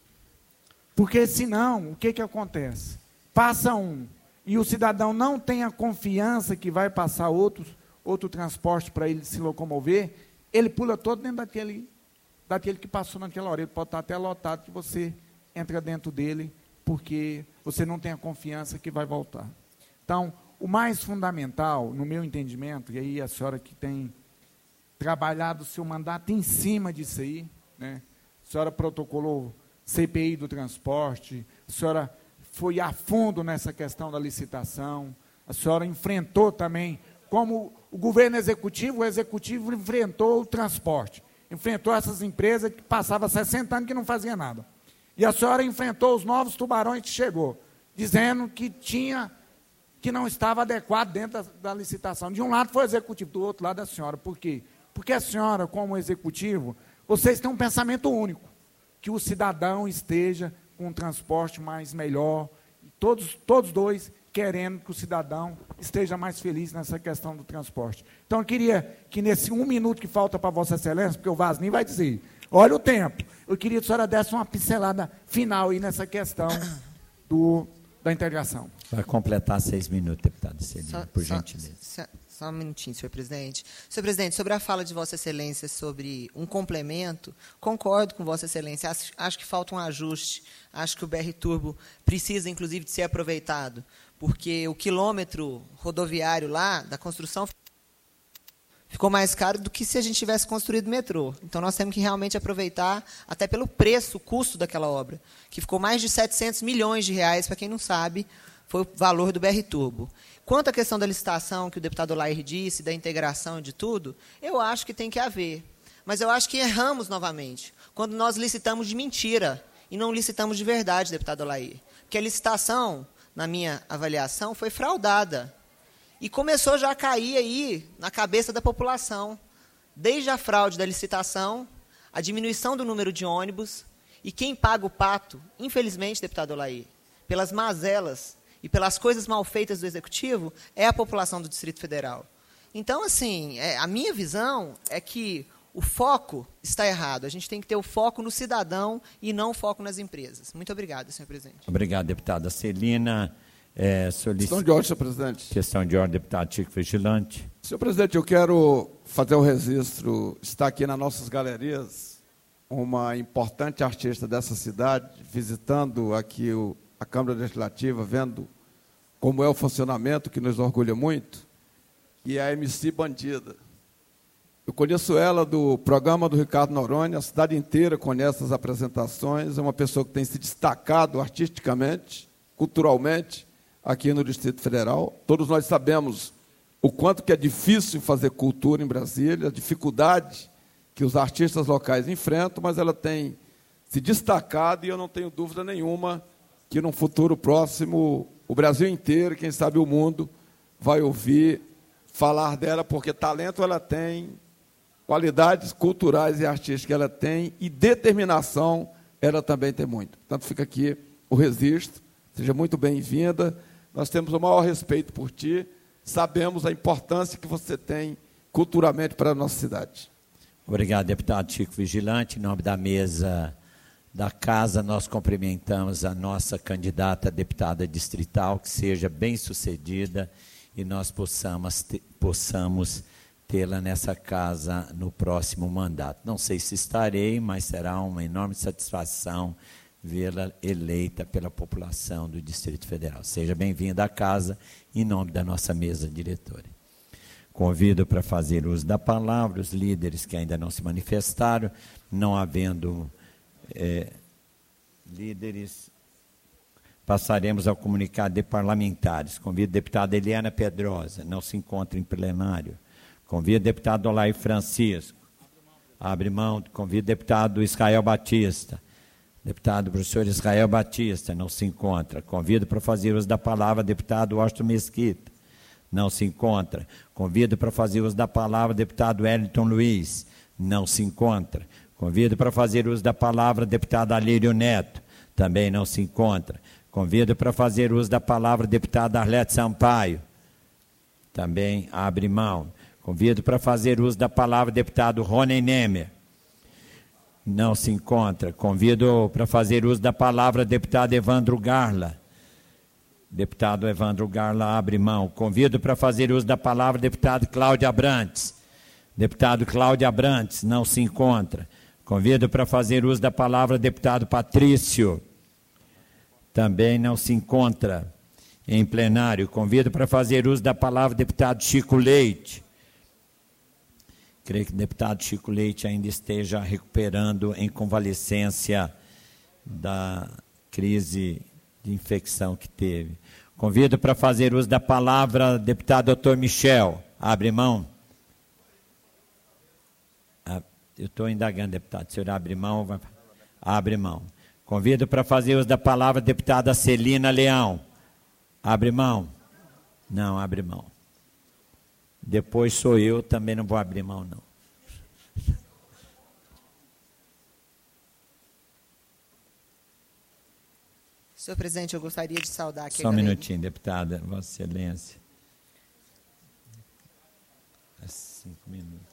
Porque senão, o que, que acontece? Passa um, e o cidadão não tem a confiança que vai passar outro, outro transporte para ele se locomover, ele pula todo dentro daquele, daquele que passou naquela hora. Ele pode estar até lotado, que você entra dentro dele, porque você não tem a confiança que vai voltar. Então, o mais fundamental, no meu entendimento, e aí a senhora que tem trabalhado o seu mandato em cima disso aí, né? A senhora protocolou C P I do transporte, a senhora foi a fundo nessa questão da licitação, a senhora enfrentou também, como o governo executivo, o executivo enfrentou o transporte, enfrentou essas empresas que passavam sessenta anos que não faziam nada. E a senhora enfrentou os novos tubarões que chegou, dizendo que tinha, que não estava adequado dentro da, da licitação. De um lado foi o executivo, do outro lado a senhora. Por quê? Porque a senhora, como executivo, vocês têm um pensamento único, que o cidadão esteja com um transporte mais melhor, todos, todos dois querendo que o cidadão esteja mais feliz nessa questão do transporte. Então, eu queria que nesse um minuto que falta para Vossa Excelência, porque o Vasnim vai dizer, olha o tempo, eu queria que a senhora desse uma pincelada final aí nessa questão do, da integração. Vai completar seis minutos, deputado Celina, só, por só, gentileza. Só, só um minutinho, senhor presidente. Senhor presidente, sobre a fala de Vossa Excelência sobre um complemento, concordo com Vossa Excelência, acho, acho que falta um ajuste, acho que o B R Turbo precisa, inclusive, de ser aproveitado, porque o quilômetro rodoviário lá, da construção, ficou mais caro do que se a gente tivesse construído o metrô. Então, nós temos que realmente aproveitar, até pelo preço, o custo daquela obra, que ficou mais de setecentos milhões de reais, para quem não sabe, foi o valor do B R Turbo. Quanto à questão da licitação, que o deputado Lair disse, da integração de tudo, eu acho que tem que haver. Mas eu acho que erramos novamente, quando nós licitamos de mentira, e não licitamos de verdade, deputado Lair. Porque a licitação, na minha avaliação, foi fraudada. E começou já a cair aí na cabeça da população, desde a fraude da licitação, a diminuição do número de ônibus, e quem paga o pato, infelizmente, deputado Lair, pelas mazelas e pelas coisas mal feitas do Executivo, é a população do Distrito Federal. Então, assim, é, a minha visão é que o foco está errado. A gente tem que ter o foco no cidadão e não o foco nas empresas. Muito obrigado, senhor presidente. Obrigado, deputada Celina. É, solic... Questão de ordem, senhor presidente. Questão de ordem, deputado Chico Vigilante. Senhor presidente, eu quero fazer o registro, está aqui nas nossas galerias, uma importante artista dessa cidade, visitando aqui o, a Câmara Legislativa, vendo como é o funcionamento, que nos orgulha muito, e é a M C Bandida. Eu conheço ela do programa do Ricardo Noronha, a cidade inteira conhece as apresentações, é uma pessoa que tem se destacado artisticamente, culturalmente, aqui no Distrito Federal. Todos nós sabemos o quanto que é difícil fazer cultura em Brasília, a dificuldade que os artistas locais enfrentam, mas ela tem se destacado e eu não tenho dúvida nenhuma que, num futuro próximo, o Brasil inteiro, quem sabe o mundo, vai ouvir falar dela, porque talento ela tem, qualidades culturais e artísticas ela tem, e determinação ela também tem muito. Portanto, fica aqui o registro. Seja muito bem-vinda. Nós temos o maior respeito por ti. Sabemos a importância que você tem culturalmente para a nossa cidade. Obrigado, deputado Chico Vigilante. Em nome da mesa da Casa, nós cumprimentamos a nossa candidata a deputada distrital, que seja bem-sucedida e nós possamos, possamos tê-la nessa casa no próximo mandato. Não sei se estarei, mas será uma enorme satisfação vê-la eleita pela população do Distrito Federal. Seja bem-vinda à casa, em nome da nossa mesa diretora. Convido para fazer uso da palavra os líderes que ainda não se manifestaram, não havendo é, líderes, passaremos ao comunicado de parlamentares. Convido a deputada Eliana Pedrosa, não se encontra em plenário. Convido o deputado Olair Francisco. Abre mão. Convido o deputado Israel Batista. Deputado professor Israel Batista, não se encontra. Convido para fazer uso da palavra deputado Washington Mesquita. Não se encontra. Convido para fazer uso da palavra deputado Wellington Luiz. Não se encontra. Convido para fazer uso da palavra deputado Alírio Neto. Também não se encontra. Convido para fazer uso da palavra deputado Arlete Sampaio. Também abre mão. Convido para fazer uso da palavra deputado Rony Nemer. Não se encontra. Convido para fazer uso da palavra deputado Evandro Garla. Deputado Evandro Garla abre mão. Convido para fazer uso da palavra deputado Cláudio Abrantes. Deputado Cláudio Abrantes não se encontra. Convido para fazer uso da palavra deputado Patrício. Também não se encontra em plenário. Convido para fazer uso da palavra deputado Chico Leite. Creio que o deputado Chico Leite ainda esteja recuperando em convalescência da crise de infecção que teve. Convido para fazer uso da palavra deputado doutor Michel. Abre mão. Ah, eu estou indagando, deputado. O senhor abre mão? Vai... Abre mão. Convido para fazer uso da palavra deputada Celina Leão. Abre mão? Não, abre mão. Depois sou eu, também não vou abrir mão, não. Senhor presidente, eu gostaria de saudar aqui... Só um minutinho, deputada, Vossa Excelência. É cinco minutos.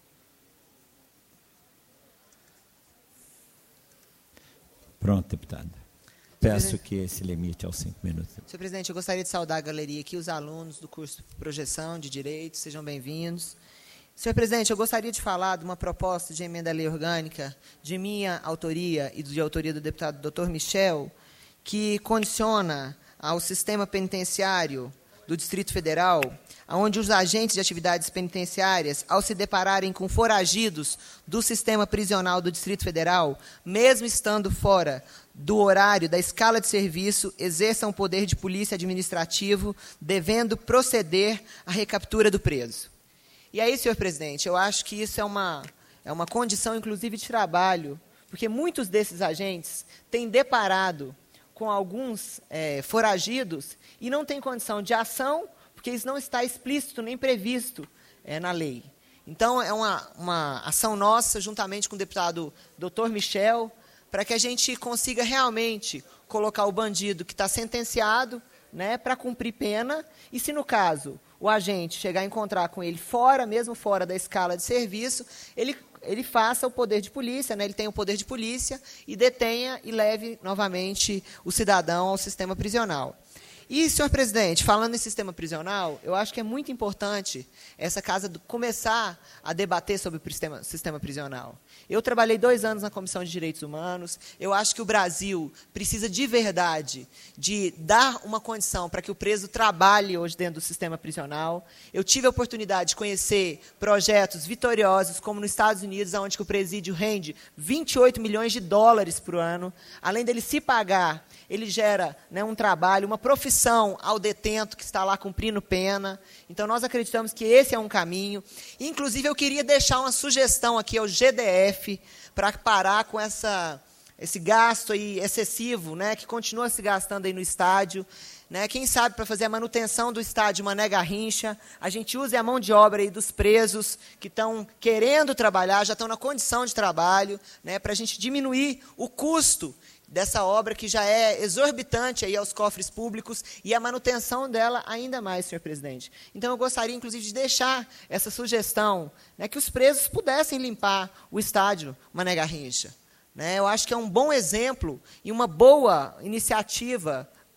Pronto, deputada. Peço que se limite aos cinco minutos. Senhor presidente, eu gostaria de saudar a galeria aqui, os alunos do curso de Projeção de Direito, sejam bem-vindos. Senhor presidente, eu gostaria de falar de uma proposta de emenda à lei orgânica de minha autoria e de autoria do deputado doutor Michel, que condiciona ao sistema penitenciário do Distrito Federal, onde os agentes de atividades penitenciárias, ao se depararem com foragidos do sistema prisional do Distrito Federal, mesmo estando fora do horário da escala de serviço, exerçam o poder de polícia administrativo, devendo proceder à recaptura do preso. E aí, senhor presidente, eu acho que isso é uma, é uma condição, inclusive, de trabalho, porque muitos desses agentes têm deparado com alguns é, foragidos e não têm condição de ação, porque isso não está explícito nem previsto é, na lei. Então, é uma, uma ação nossa, juntamente com o deputado doutor Michel, para que a gente consiga realmente colocar o bandido que está sentenciado, né, para cumprir pena, e se, no caso, o agente chegar a encontrar com ele fora, mesmo fora da escala de serviço, ele, ele faça o poder de polícia, né, ele tem o poder de polícia, e detenha e leve novamente o cidadão ao sistema prisional. E, senhor presidente, falando em sistema prisional, eu acho que é muito importante essa casa do, começar a debater sobre o sistema, sistema prisional. Eu trabalhei dois anos na Comissão de Direitos Humanos, eu acho que o Brasil precisa de verdade de dar uma condição para que o preso trabalhe hoje dentro do sistema prisional. Eu tive a oportunidade de conhecer projetos vitoriosos, como nos Estados Unidos, onde que o presídio rende vinte e oito milhões de dólares por ano. Além dele se pagar, ele gera, né, um trabalho, uma profissão ao detento que está lá cumprindo pena. Então, nós acreditamos que esse é um caminho. Inclusive, eu queria deixar uma sugestão aqui ao G D F para parar com essa, esse gasto aí excessivo, né, que continua se gastando aí no estádio. Né, quem sabe, para fazer a manutenção do estádio Mané Garrincha, a gente use a mão de obra aí dos presos que estão querendo trabalhar, já estão na condição de trabalho, né, para a gente diminuir o custo dessa obra que já é exorbitante aí aos cofres públicos e a manutenção dela ainda mais, senhor presidente. Então, eu gostaria, inclusive, de deixar essa sugestão, né, que os presos pudessem limpar o estádio Mané Garrincha. Né, eu acho que é um bom exemplo e uma boa iniciativa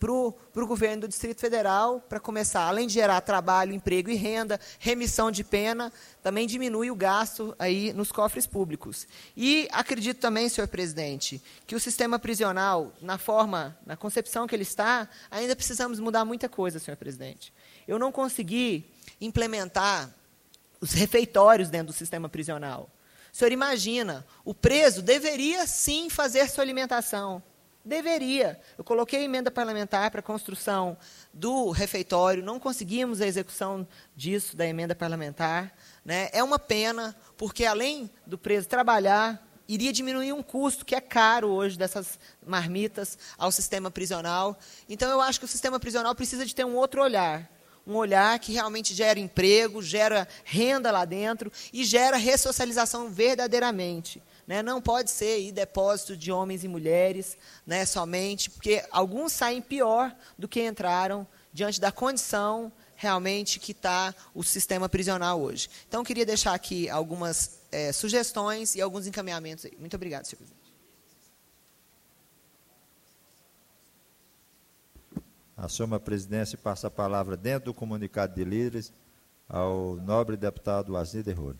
para o governo do Distrito Federal, para começar, além de gerar trabalho, emprego e renda, remissão de pena, também diminui o gasto aí nos cofres públicos. E acredito também, senhor presidente, que o sistema prisional, na forma, na concepção que ele está, ainda precisamos mudar muita coisa, senhor presidente. Eu não consegui implementar os refeitórios dentro do sistema prisional. O senhor imagina, o preso deveria sim fazer sua alimentação. Deveria. Eu coloquei emenda parlamentar para a construção do refeitório, não conseguimos a execução disso, da emenda parlamentar. Né? É uma pena, porque além do preso trabalhar, iria diminuir um custo que é caro hoje dessas marmitas ao sistema prisional. Então, eu acho que o sistema prisional precisa de ter um outro olhar. Um olhar que realmente gera emprego, gera renda lá dentro e gera ressocialização verdadeiramente. Né? Não pode ser aí depósito de homens e mulheres, né, somente, porque alguns saem pior do que entraram diante da condição realmente que está o sistema prisional hoje. Então, eu queria deixar aqui algumas é, sugestões e alguns encaminhamentos. Aí. Muito obrigado, senhor presidente. Assume a presidência e passa a palavra dentro do comunicado de líderes ao nobre deputado Asni de Rolo.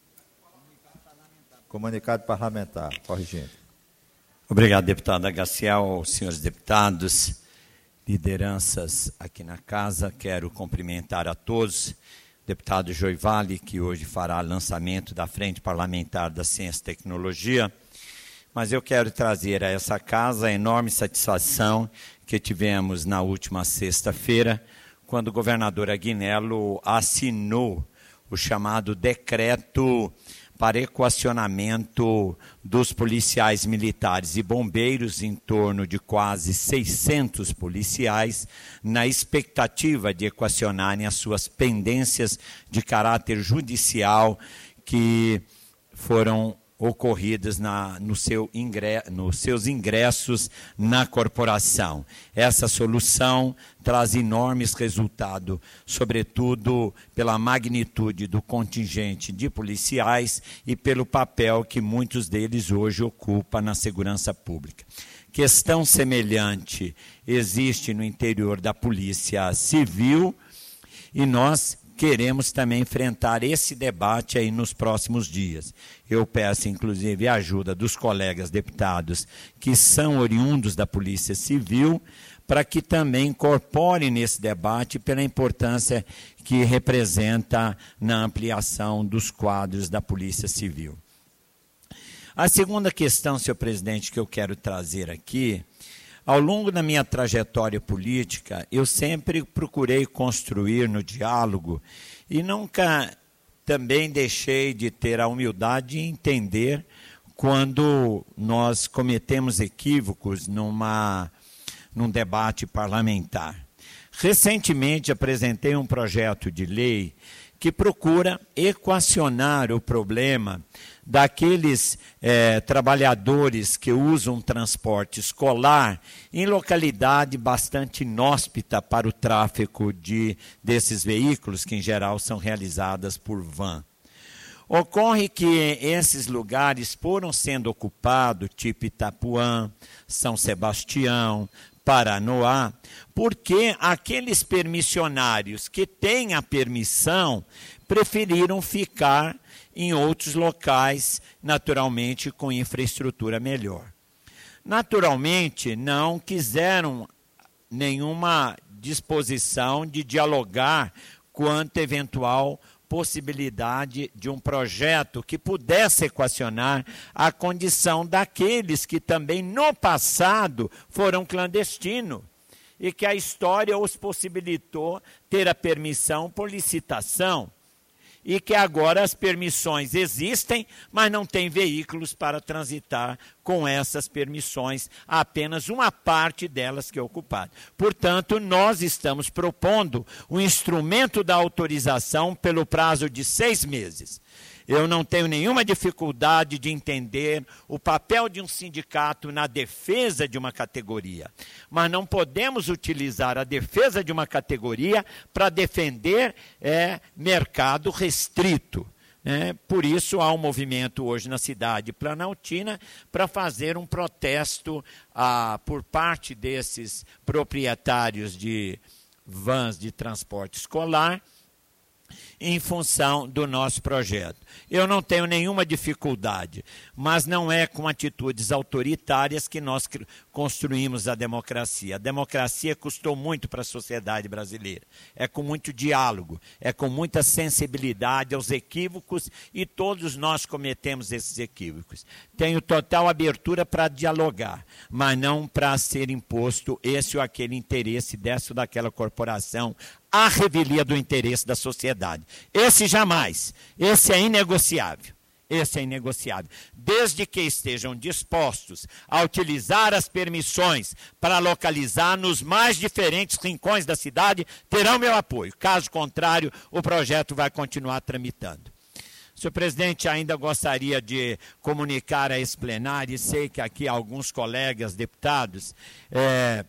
Comunicado parlamentar, corrigindo. Obrigado, deputado Agaciel, senhores deputados, lideranças aqui na casa. Quero cumprimentar a todos. Deputado Joivale, que hoje fará lançamento da Frente Parlamentar da Ciência e Tecnologia. Mas eu quero trazer a essa casa a enorme satisfação que tivemos na última sexta-feira, quando o governador Aguinello assinou o chamado decreto para equacionamento dos policiais militares e bombeiros, em torno de quase seiscentos policiais, na expectativa de equacionarem as suas pendências de caráter judicial que foram ocorridas na, no seu ingre, nos seus ingressos na corporação. Essa solução traz enormes resultados, sobretudo pela magnitude do contingente de policiais e pelo papel que muitos deles hoje ocupam na segurança pública. Questão semelhante existe no interior da Polícia Civil e nós queremos também enfrentar esse debate aí nos próximos dias. Eu peço, inclusive, a ajuda dos colegas deputados que são oriundos da Polícia Civil, para que também incorporem nesse debate pela importância que representa na ampliação dos quadros da Polícia Civil. A segunda questão, senhor presidente, que eu quero trazer aqui, ao longo da minha trajetória política, eu sempre procurei construir no diálogo e nunca também deixei de ter a humildade de entender quando nós cometemos equívocos numa, num debate parlamentar. Recentemente apresentei um projeto de lei que procura equacionar o problema daqueles eh, trabalhadores que usam transporte escolar em localidade bastante inóspita para o tráfego de, desses veículos, que em geral são realizadas por van. Ocorre que esses lugares foram sendo ocupados, tipo Itapuã, São Sebastião, Paranoá, porque aqueles permissionários que têm a permissão preferiram ficar em outros locais, naturalmente com infraestrutura melhor. Naturalmente, não quiseram nenhuma disposição de dialogar quanto a eventual possibilidade de um projeto que pudesse equacionar a condição daqueles que também no passado foram clandestinos e que a história os possibilitou ter a permissão por licitação e que agora as permissões existem, mas não tem veículos para transitar com essas permissões, há apenas uma parte delas que é ocupada. Portanto, nós estamos propondo o instrumento da autorização pelo prazo de seis meses. Eu não tenho nenhuma dificuldade de entender o papel de um sindicato na defesa de uma categoria, mas não podemos utilizar a defesa de uma categoria para defender é, mercado restrito. É, por isso há um movimento hoje na cidade planaltina para fazer um protesto ah, por parte desses proprietários de vans de transporte escolar em função do nosso projeto. Eu não tenho nenhuma dificuldade, mas não é com atitudes autoritárias que nós construímos a democracia. A democracia custou muito para a sociedade brasileira. É com muito diálogo, é com muita sensibilidade aos equívocos, e todos nós cometemos esses equívocos. Tenho total abertura para dialogar, mas não para ser imposto esse ou aquele interesse dessa ou daquela corporação à revelia do interesse da sociedade. Esse jamais, esse é inegociável. Esse é inegociável. Desde que estejam dispostos a utilizar as permissões para localizar nos mais diferentes rincões da cidade, terão meu apoio. Caso contrário, o projeto vai continuar tramitando. Senhor presidente, ainda gostaria de comunicar a esse plenário, e sei que aqui alguns colegas deputados é,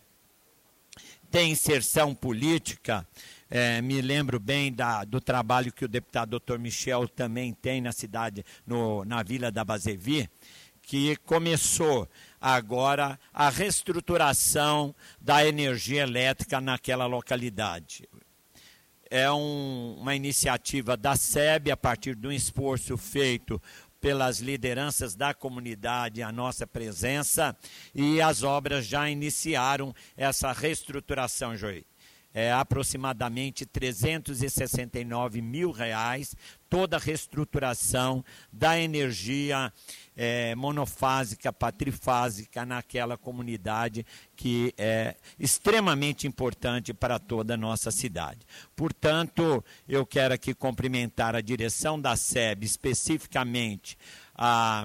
têm inserção política. É, me lembro bem da, do trabalho que o deputado doutor Michel também tem na cidade, no, na Vila da Bazevi, que começou agora a reestruturação da energia elétrica naquela localidade. É um, uma iniciativa da S E B, a partir de um esforço feito pelas lideranças da comunidade, a nossa presença, e as obras já iniciaram essa reestruturação, Joey. É aproximadamente trezentos e sessenta e nove mil reais, toda a reestruturação da energia é, monofásica, patrifásica naquela comunidade, que é extremamente importante para toda a nossa cidade. Portanto, eu quero aqui cumprimentar a direção da S E B, especificamente a,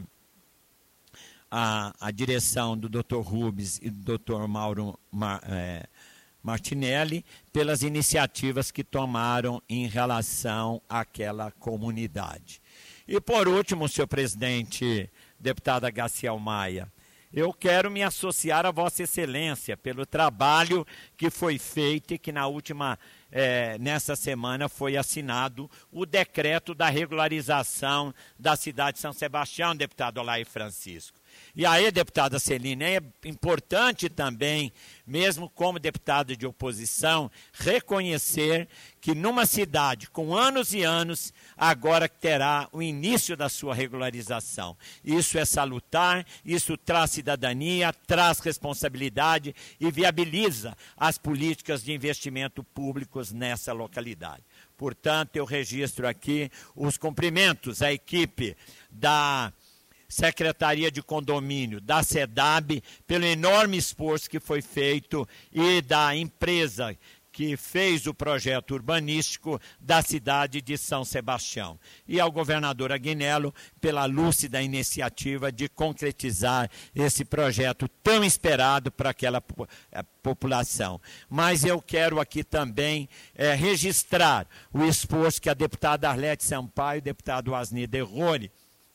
a, a direção do doutor Rubens e do doutor Mauro Mar, é, Martinelli, pelas iniciativas que tomaram em relação àquela comunidade. E, por último, senhor presidente, deputada Gaciel Maia, eu quero me associar a Vossa Excelência pelo trabalho que foi feito e que na última, eh, nessa semana, foi assinado o decreto da regularização da cidade de São Sebastião, deputado Olay Francisco. E aí, deputada Celina, é importante também, mesmo como deputada de oposição, reconhecer que numa cidade com anos e anos, agora terá o início da sua regularização. Isso é salutar, isso traz cidadania, traz responsabilidade e viabiliza as políticas de investimento públicos nessa localidade. Portanto, eu registro aqui os cumprimentos à equipe da Secretaria de Condomínio, da SEDAB, pelo enorme esforço que foi feito, e da empresa que fez o projeto urbanístico da cidade de São Sebastião. E ao governador Aguinello pela lúcida iniciativa de concretizar esse projeto tão esperado para aquela população. Mas eu quero aqui também é, registrar o esforço que a deputada Arlete Sampaio e o deputado Asni Derrone,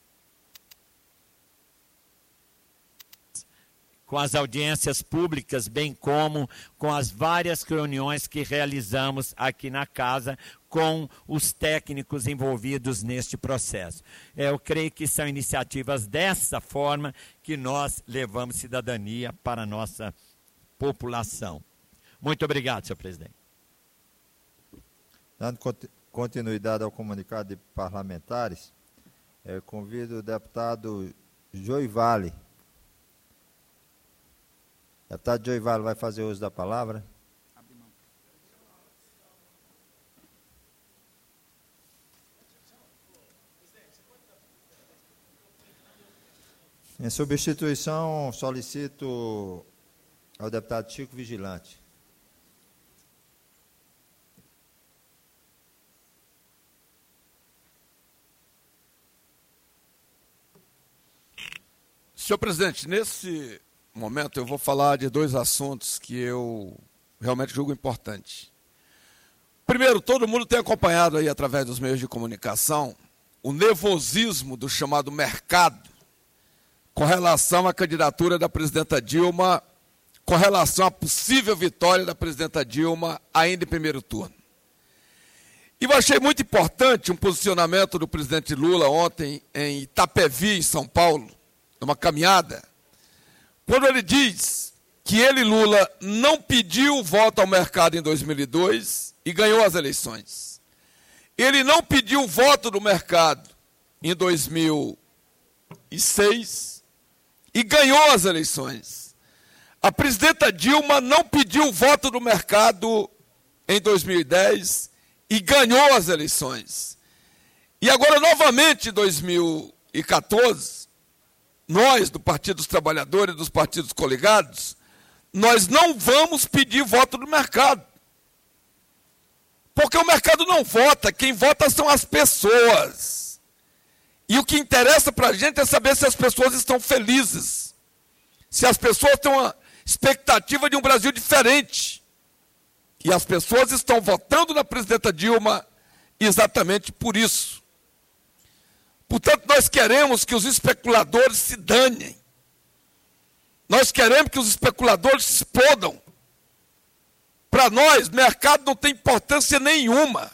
com as audiências públicas, bem como com as várias reuniões que realizamos aqui na casa com os técnicos envolvidos neste processo. Eu creio que são iniciativas dessa forma que nós levamos cidadania para a nossa população. Muito obrigado, senhor presidente. Dando continuidade ao comunicado de parlamentares, eu convido o deputado Joivale. Deputado Joivale vai fazer uso da palavra. Em substituição, solicito ao deputado Chico Vigilante. Senhor presidente, nesse momento eu vou falar de dois assuntos que eu realmente julgo importantes. Primeiro, todo mundo tem acompanhado aí através dos meios de comunicação o nervosismo do chamado mercado com relação à candidatura da presidenta Dilma, com relação à possível vitória da presidenta Dilma ainda em primeiro turno. E eu achei muito importante um posicionamento do presidente Lula ontem em Itapevi, em São Paulo, numa caminhada, quando ele diz que ele, Lula, não pediu voto ao mercado em dois mil e dois e ganhou as eleições. Ele não pediu voto do mercado em dois mil e seis e ganhou as eleições. A presidenta Dilma não pediu voto do mercado em dois mil e dez e ganhou as eleições. E agora, novamente, em dois mil e quatorze, nós, do Partido dos Trabalhadores e dos partidos coligados, nós não vamos pedir voto do mercado. Porque o mercado não vota, quem vota são as pessoas. E o que interessa para a gente é saber se as pessoas estão felizes, se as pessoas têm uma expectativa de um Brasil diferente. E as pessoas estão votando na presidenta Dilma exatamente por isso. Portanto, nós queremos que os especuladores se danem. Nós queremos que os especuladores se explodam. Para nós, mercado não tem importância nenhuma.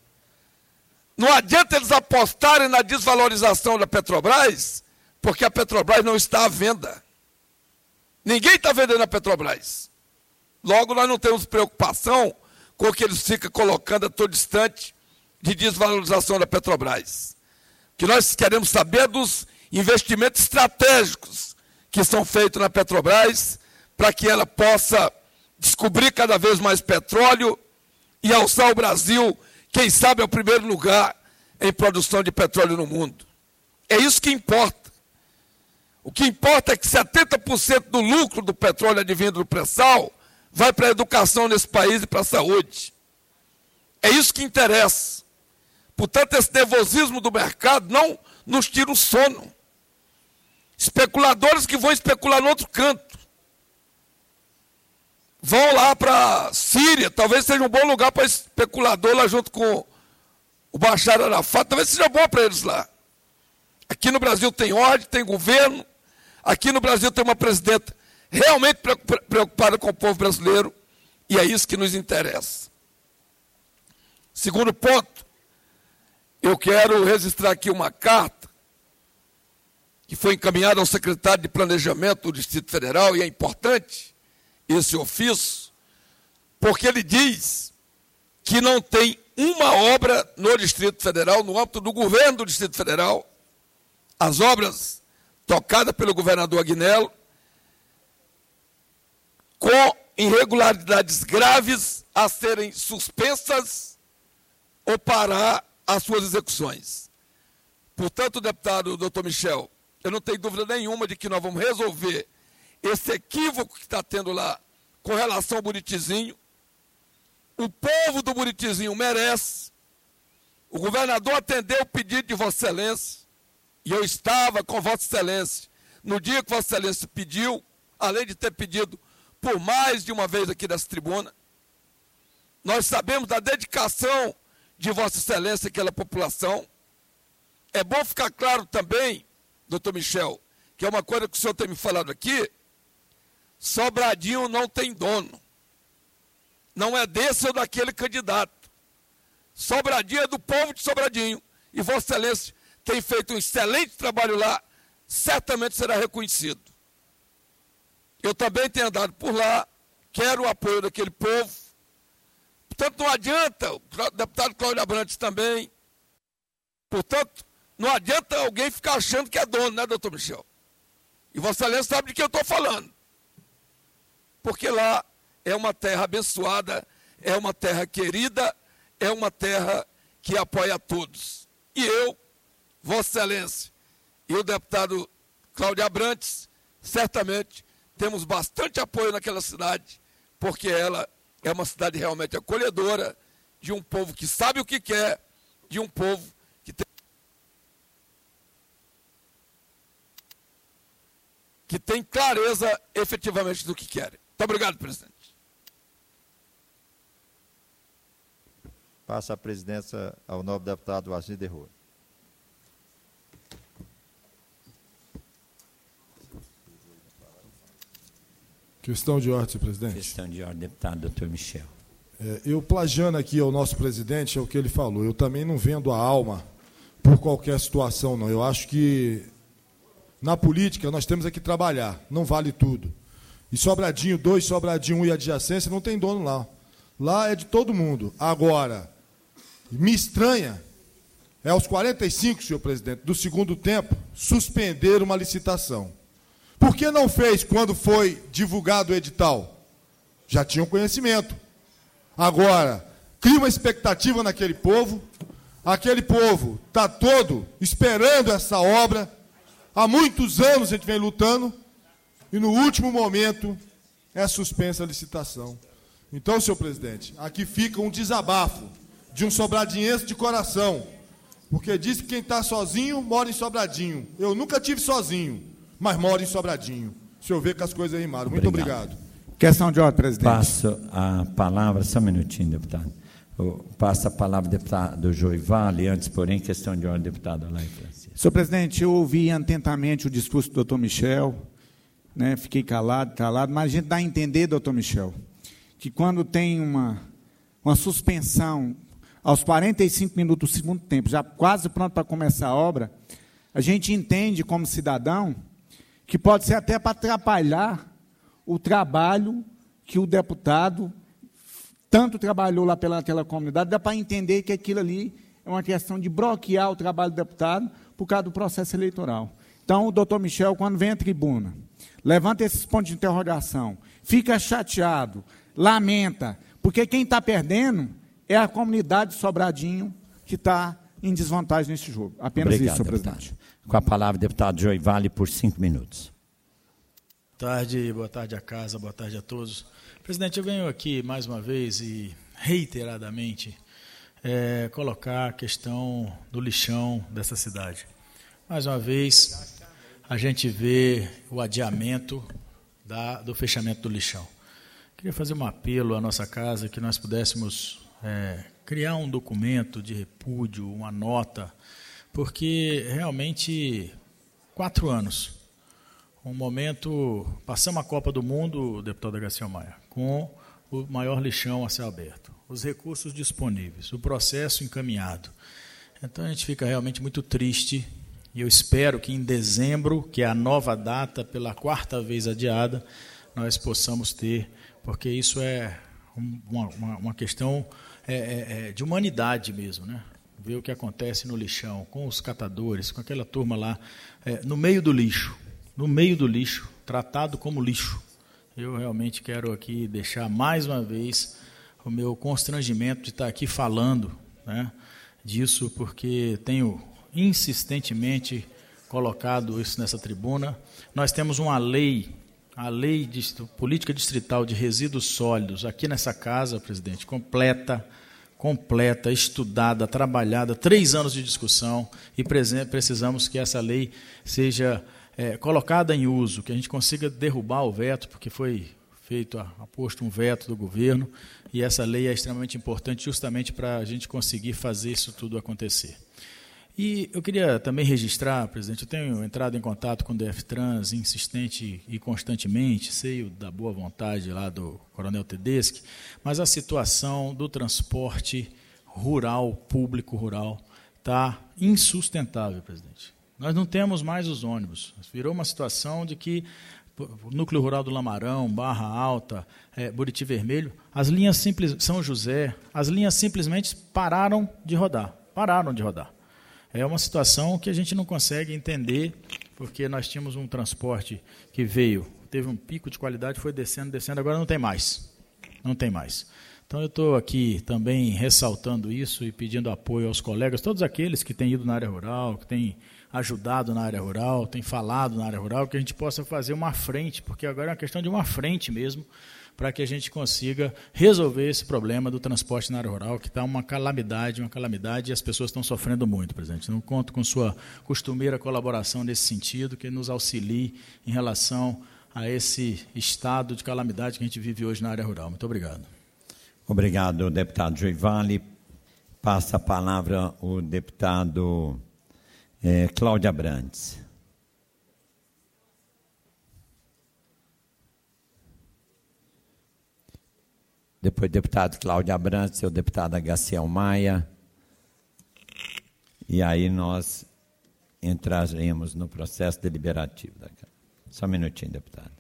Não adianta eles apostarem na desvalorização da Petrobras, porque a Petrobras não está à venda. Ninguém está vendendo a Petrobras. Logo, nós não temos preocupação com o que eles ficam colocando a todo instante de desvalorização da Petrobras. O que nós queremos saber dos investimentos estratégicos que são feitos na Petrobras para que ela possa descobrir cada vez mais petróleo e alçar o Brasil, quem sabe, ao primeiro lugar em produção de petróleo no mundo. É isso que importa. O que importa é que setenta por cento do lucro do petróleo advindo do pré-sal vai para a educação nesse país e para a saúde. É isso que interessa. Portanto, esse nervosismo do mercado não nos tira o sono. Especuladores que vão especular no outro canto. Vão lá para a Síria, talvez seja um bom lugar para especulador lá junto com o Bashar Arafat, talvez seja bom para eles lá. Aqui no Brasil tem ordem, tem governo, aqui no Brasil tem uma presidenta realmente preocupada com o povo brasileiro, e é isso que nos interessa. Segundo ponto, eu quero registrar aqui uma carta que foi encaminhada ao secretário de Planejamento do Distrito Federal, e é importante esse ofício, porque ele diz que não tem uma obra no Distrito Federal, no âmbito do governo do Distrito Federal, as obras tocadas pelo governador Aguinello, com irregularidades graves a serem suspensas ou parar as suas execuções. Portanto, deputado doutor Michel, eu não tenho dúvida nenhuma de que nós vamos resolver esse equívoco que está tendo lá com relação ao Buritizinho. O povo do Buritizinho merece. O governador atendeu o pedido de Vossa Excelência, e eu estava com Vossa Excelência no dia que Vossa Excelência pediu, além de ter pedido por mais de uma vez aqui dessa tribuna. Nós sabemos da dedicação de Vossa Excelência àquela população. É bom ficar claro também, doutor Michel, que é uma coisa que o senhor tem me falado aqui, Sobradinho não tem dono. Não é desse ou daquele candidato. Sobradinho é do povo de Sobradinho. E Vossa Excelência tem feito um excelente trabalho lá, certamente será reconhecido. Eu também tenho andado por lá, quero o apoio daquele povo. Portanto, não adianta, o deputado Cláudio Abrantes também. Portanto, não adianta alguém ficar achando que é dono, né, doutor Michel? E Vossa Excelência sabe de que eu estou falando. Porque lá é uma terra abençoada, é uma terra querida, é uma terra que apoia a todos. E eu, Vossa Excelência e o deputado Cláudio Abrantes, certamente temos bastante apoio naquela cidade, porque ela é uma cidade realmente acolhedora, de um povo que sabe o que quer, de um povo que tem, que tem clareza efetivamente do que quer. Muito obrigado, presidente. Passa a presidência ao nobre deputado Assis de Rua. Questão de ordem, senhor presidente. Questão de ordem, deputado doutor Michel. É, eu, plagiando aqui ao nosso presidente, é o que ele falou, eu também não vendo a alma por qualquer situação, não. Eu acho que, na política, nós temos é que trabalhar, não vale tudo. E Sobradinho dois, Sobradinho um e adjacência não tem dono lá. Lá é de todo mundo. Agora, me estranha, é aos quarenta e cinco, senhor presidente, do segundo tempo, suspender uma licitação. Por que não fez quando foi divulgado o edital? Já tinham conhecimento. Agora, cria uma expectativa naquele povo, aquele povo está todo esperando essa obra, há muitos anos a gente vem lutando, e no último momento é suspensa a licitação. Então, senhor presidente, aqui fica um desabafo de um sobradinhense de coração, porque diz que quem está sozinho mora em Sobradinho. Eu nunca tive sozinho, mas moro em Sobradinho. O senhor vê que as coisas rimaram. Muito obrigado. Questão de ordem, presidente. Passo a palavra, só um minutinho, deputado. Eu passo a palavra ao deputado Joivale, antes, porém, questão de ordem, deputado Alain Francisco. Senhor presidente, eu ouvi atentamente o discurso do doutor Michel, né, fiquei calado, calado, mas a gente dá a entender, doutor Michel, que quando tem uma, uma suspensão aos quarenta e cinco minutos do segundo tempo, já quase pronto para começar a obra, a gente entende como cidadão que pode ser até para atrapalhar o trabalho que o deputado tanto trabalhou lá pelaquela comunidade, dá para entender que aquilo ali é uma questão de bloquear o trabalho do deputado por causa do processo eleitoral. Então, o doutor Michel, quando vem à tribuna, levanta esses pontos de interrogação, fica chateado, lamenta, porque quem está perdendo é a comunidade de Sobradinho que está em desvantagem nesse jogo. Apenas Obrigado, isso, senhor deputado. presidente. Com a palavra, deputado Joivale, por cinco minutos. Boa tarde, boa tarde à casa, boa tarde a todos. Presidente, eu venho aqui mais uma vez e reiteradamente é, colocar a questão do lixão dessa cidade. Mais uma vez, a gente vê o adiamento da, do fechamento do lixão. Queria fazer um apelo à nossa casa que nós pudéssemos é, criar um documento de repúdio, uma nota, porque realmente quatro anos, um momento, passamos a Copa do Mundo, deputado Garcia Maia, com o maior lixão a céu aberto, os recursos disponíveis, o processo encaminhado. Então a gente fica realmente muito triste. E eu espero que em dezembro, que é a nova data, pela quarta vez adiada, nós possamos ter, porque isso é uma, uma, uma questão é, é, é de humanidade mesmo, né? Ver o que acontece no lixão, com os catadores, com aquela turma lá, é, no meio do lixo, no meio do lixo, tratado como lixo. Eu realmente quero aqui deixar mais uma vez o meu constrangimento de estar aqui falando, né, disso, porque tenho insistentemente colocado isso nessa tribuna. Nós temos uma lei, a lei de política distrital de resíduos sólidos, aqui nessa casa, presidente, completa, completa, estudada, trabalhada, três anos de discussão, e precisamos que essa lei seja é, colocada em uso, que a gente consiga derrubar o veto, porque foi feito, aposto um veto do governo, e essa lei é extremamente importante justamente para a gente conseguir fazer isso tudo acontecer. E eu queria também registrar, presidente, eu tenho entrado em contato com o DFTrans insistente e constantemente, sei da boa vontade lá do Coronel Tedeschi, mas a situação do transporte rural, público rural, está insustentável, presidente. Nós não temos mais os ônibus. Virou uma situação de que o núcleo rural do Lamarão, Barra Alta, é, Buriti Vermelho, as linhas simples, São José, as linhas simplesmente pararam de rodar, pararam de rodar. É uma situação que a gente não consegue entender, porque nós tínhamos um transporte que veio, teve um pico de qualidade, foi descendo, descendo, agora não tem mais. Não tem mais. Então, eu estou aqui também ressaltando isso e pedindo apoio aos colegas, todos aqueles que têm ido na área rural, que têm ajudado na área rural, têm falado na área rural, que a gente possa fazer uma frente, porque agora é uma questão de uma frente mesmo, para que a gente consiga resolver esse problema do transporte na área rural, que está uma calamidade, uma calamidade, e as pessoas estão sofrendo muito, presidente. Não conto com sua costumeira colaboração nesse sentido, que nos auxilie em relação a esse estado de calamidade que a gente vive hoje na área rural. Muito obrigado. Obrigado, deputado Joivale. Passa a palavra o deputado eh, Cláudio Abrantes. depois o deputado Cláudio Abrantes e o deputado Agaciel Maia. E aí nós entraremos no processo deliberativo da Câmara. Só um minutinho, deputado.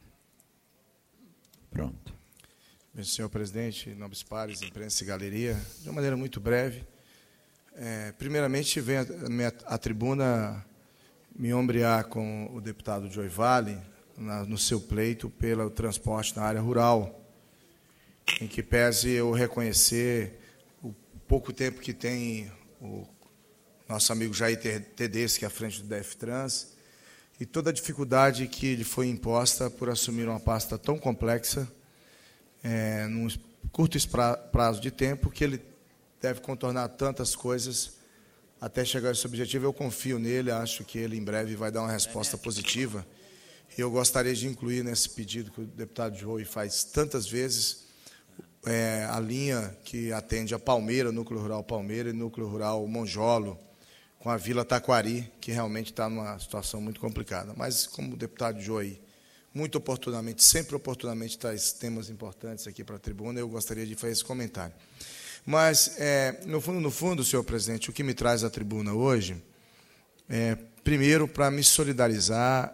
Pronto. Bem, senhor presidente, nobres pares, imprensa e galeria, de uma maneira muito breve. É, primeiramente, venho à tribuna me ombrear com o deputado Joy Vale na, no seu pleito pelo transporte na área rural, em que pese eu reconhecer o pouco tempo que tem o nosso amigo Jair Tedeschi à frente do DEFTRANS e toda a dificuldade que lhe foi imposta por assumir uma pasta tão complexa, é, num curto prazo de tempo, que ele deve contornar tantas coisas até chegar a esse objetivo. Eu confio nele, acho que ele em breve vai dar uma resposta positiva. E eu gostaria de incluir nesse pedido que o deputado Joey faz tantas vezes, é, a linha que atende a Palmeira, Núcleo Rural Palmeira e Núcleo Rural Monjolo, com a Vila Taquari, que realmente está numa situação muito complicada. Mas, como o deputado Joey muito oportunamente, sempre oportunamente, traz temas importantes aqui para a tribuna, eu gostaria de fazer esse comentário. Mas, é, no fundo, no fundo, senhor presidente, o que me traz à tribuna hoje é, primeiro, para me solidarizar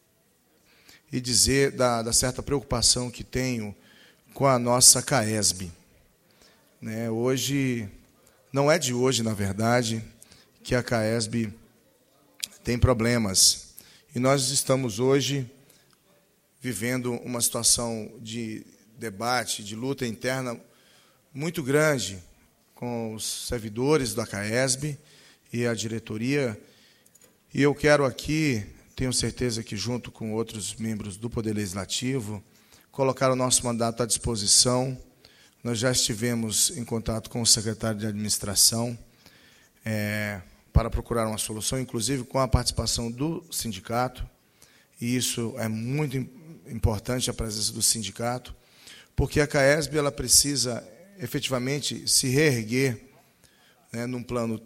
e dizer da, da certa preocupação que tenho com a nossa CAESB. Né, hoje, não é de hoje, na verdade, que a CAESB tem problemas. E nós estamos hoje vivendo uma situação de debate, de luta interna muito grande com os servidores da CAESB e a diretoria. E eu quero aqui, tenho certeza que junto com outros membros do Poder Legislativo, colocar o nosso mandato à disposição. Nós já estivemos em contato com o secretário de Administração é, para procurar uma solução, inclusive com a participação do sindicato, e isso é muito importante, a presença do sindicato, porque a CAESB ela precisa efetivamente se reerguer, né, num plano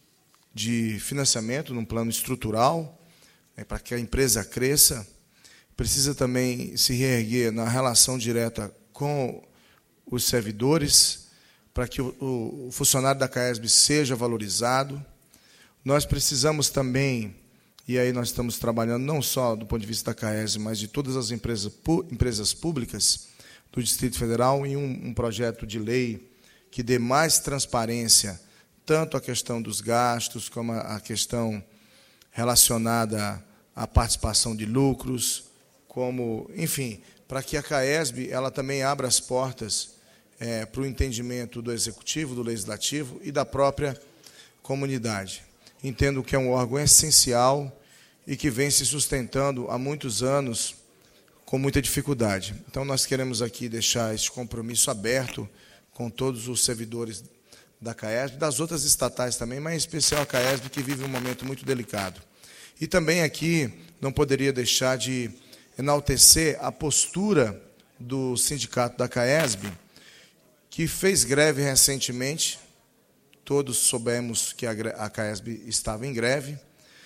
de financiamento, num plano estrutural, né, para que a empresa cresça, precisa também se reerguer na relação direta com os servidores, para que o, o funcionário da CAESB seja valorizado. Nós precisamos também, e aí nós estamos trabalhando não só do ponto de vista da CAESB, mas de todas as empresas, empresas públicas do Distrito Federal, em um, um projeto de lei que dê mais transparência, tanto a questão dos gastos, como a, a questão relacionada à participação de lucros, como, enfim, para que a CAESB ela também abra as portas é, para o entendimento do Executivo, do Legislativo e da própria comunidade. Entendo que é um órgão essencial e que vem se sustentando há muitos anos com muita dificuldade. Então, nós queremos aqui deixar este compromisso aberto com todos os servidores da CAESB, das outras estatais também, mas em especial a CAESB, que vive um momento muito delicado. E também aqui não poderia deixar de enaltecer a postura do sindicato da CAESB, que fez greve recentemente. Todos soubemos que a CAESB estava em greve,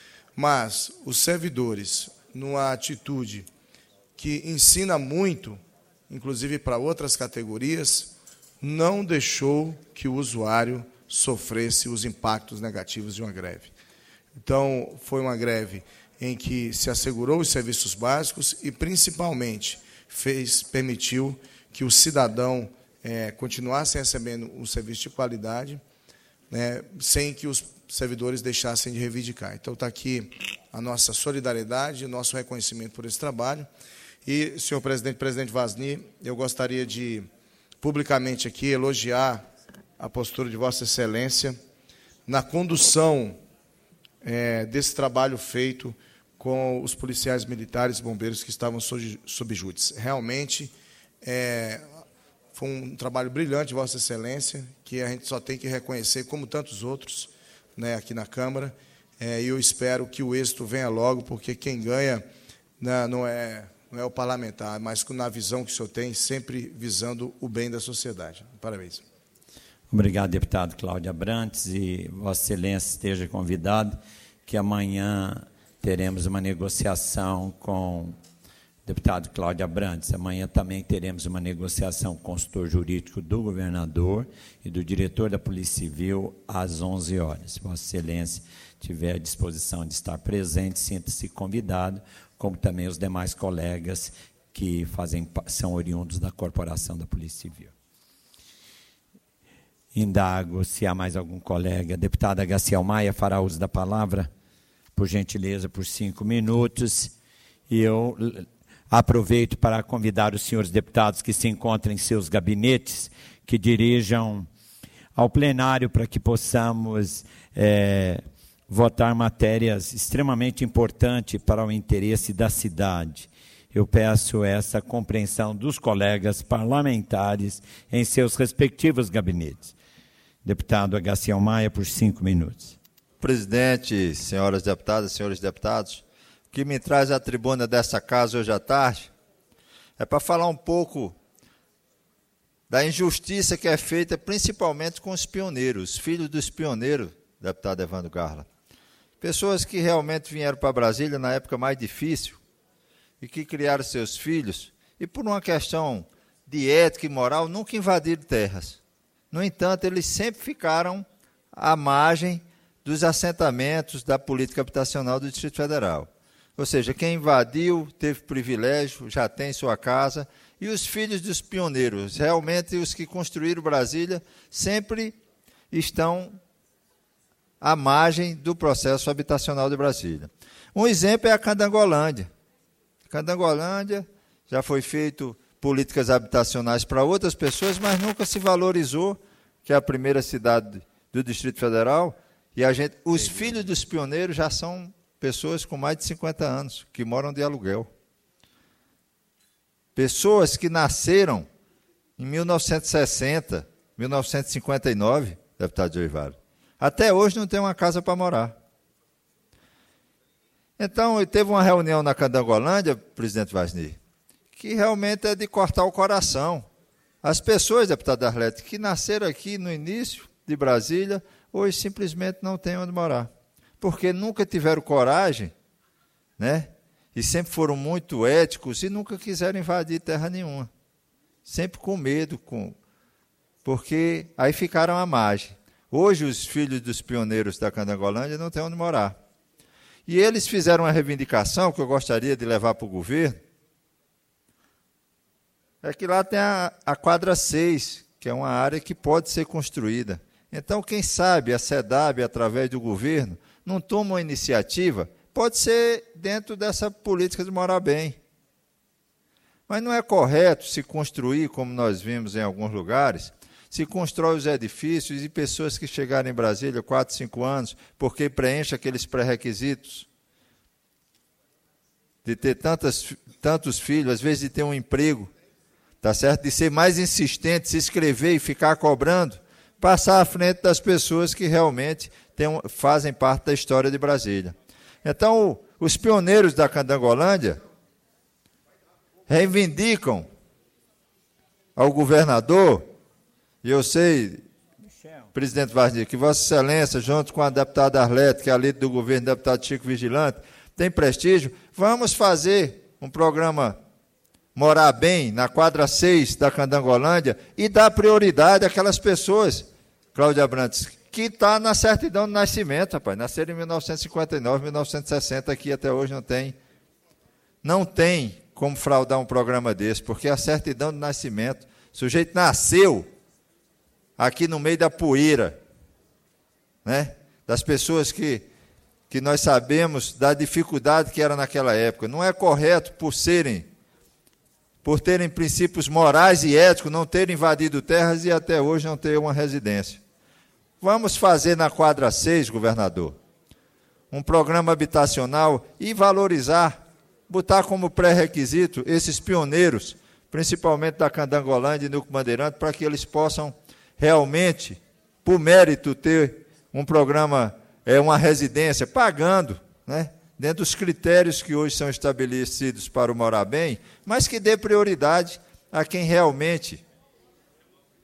mas os servidores, numa atitude que ensina muito, inclusive para outras categorias, não deixou que o usuário sofresse os impactos negativos de uma greve. Então, foi uma greve em que se assegurou os serviços básicos e, principalmente, fez, permitiu que o cidadão é, continuasse recebendo um serviço de qualidade, né, sem que os servidores deixassem de reivindicar. Então, está aqui a nossa solidariedade, o nosso reconhecimento por esse trabalho. E, senhor presidente, presidente Vasni, eu gostaria de, publicamente aqui, elogiar a postura de Vossa Excelência na condução é, desse trabalho feito com os policiais militares e bombeiros que estavam sob, sob júdice. Realmente, é, foi um trabalho brilhante de Vossa Excelência, que a gente só tem que reconhecer, como tantos outros, né, aqui na Câmara, é, e eu espero que o êxito venha logo, porque quem ganha né, não, é, não é o parlamentar, mas na visão que o senhor tem, sempre visando o bem da sociedade. Parabéns. Obrigado, deputado Cláudio Abrantes, e Vossa Excelência esteja convidado, que amanhã teremos uma negociação com Deputado Cláudio Abrantes, amanhã também teremos uma negociação com o consultor jurídico do governador e do diretor da Polícia Civil às onze horas. Se Vossa Excelência tiver à disposição de estar presente, sinta-se convidado, como também os demais colegas que fazem, são oriundos da Corporação da Polícia Civil. Indago se há mais algum colega. Deputada Gaciel Maia fará uso da palavra, por gentileza, por cinco minutos. E eu aproveito para convidar os senhores deputados que se encontram em seus gabinetes, que dirijam ao plenário para que possamos é, votar matérias extremamente importantes para o interesse da cidade. Eu peço essa compreensão dos colegas parlamentares em seus respectivos gabinetes. Deputado Gaciel Maia, por cinco minutos. Presidente, senhoras deputadas, senhores deputados, o que me traz à tribuna dessa casa hoje à tarde é para falar um pouco da injustiça que é feita principalmente com os pioneiros, os filhos dos pioneiros, deputado Evandro Garla. Pessoas que realmente vieram para Brasília na época mais difícil e que criaram seus filhos e, por uma questão de ética e moral, nunca invadiram terras. No entanto, eles sempre ficaram à margem dos assentamentos da política habitacional do Distrito Federal. Ou seja, quem invadiu teve privilégio, já tem sua casa, e os filhos dos pioneiros, realmente os que construíram Brasília, sempre estão à margem do processo habitacional de Brasília. Um exemplo é a Candangolândia. Candangolândia já foi feito políticas habitacionais para outras pessoas, mas nunca se valorizou, que é a primeira cidade do Distrito Federal, e a gente, os filhos dos pioneiros já são pessoas com mais de cinquenta anos, que moram de aluguel. Pessoas que nasceram em mil novecentos e sessenta, mil novecentos e cinquenta e nove, deputado Joivaro, até hoje não tem uma casa para morar. Então, teve uma reunião na Candangolândia, presidente Vasnir, que realmente é de cortar o coração. As pessoas, deputado Arlete, que nasceram aqui no início de Brasília, hoje simplesmente não têm onde morar, porque nunca tiveram coragem, né? E sempre foram muito éticos e nunca quiseram invadir terra nenhuma. Sempre com medo, com... porque aí ficaram à margem. Hoje, os filhos dos pioneiros da Candangolândia não têm onde morar. E eles fizeram uma reivindicação que eu gostaria de levar para o governo, é que lá tem a, a quadra seis, que é uma área que pode ser construída. Então, quem sabe a SEDAB, através do governo, não toma uma iniciativa, pode ser dentro dessa política de morar bem. Mas não é correto se construir, como nós vimos em alguns lugares, se constrói os edifícios e pessoas que chegarem em Brasília quatro, cinco anos, porque preenchem aqueles pré-requisitos de ter tantas, tantos filhos, às vezes de ter um emprego, tá certo? De ser mais insistente, se inscrever e ficar cobrando, passar à frente das pessoas que realmente tem, fazem parte da história de Brasília. Então, os pioneiros da Candangolândia reivindicam ao governador, e eu sei, presidente Vasnir, que Vossa Excelência, junto com a deputada Arlete, que é a líder do governo, deputado Chico Vigilante, tem prestígio, vamos fazer um programa Morar Bem, na quadra seis da Candangolândia, e dar prioridade àquelas pessoas, Cláudia Abrantes, que está na certidão de nascimento, rapaz, nasceram em mil novecentos e cinquenta e nove, mil novecentos e sessenta, aqui até hoje não tem, não tem como fraudar um programa desse, porque a certidão de nascimento, o sujeito nasceu aqui no meio da poeira, né? Das pessoas que, que nós sabemos da dificuldade que era naquela época. Não é correto, por serem, por terem princípios morais e éticos, não terem invadido terras e até hoje não ter uma residência. Vamos fazer na quadra seis, governador, um programa habitacional e valorizar, botar como pré-requisito esses pioneiros, principalmente da Candangolândia e Núcleo Bandeirante, para que eles possam realmente, por mérito, ter um programa, é, uma residência, pagando, né, dentro dos critérios que hoje são estabelecidos para o Morar Bem, mas que dê prioridade a quem realmente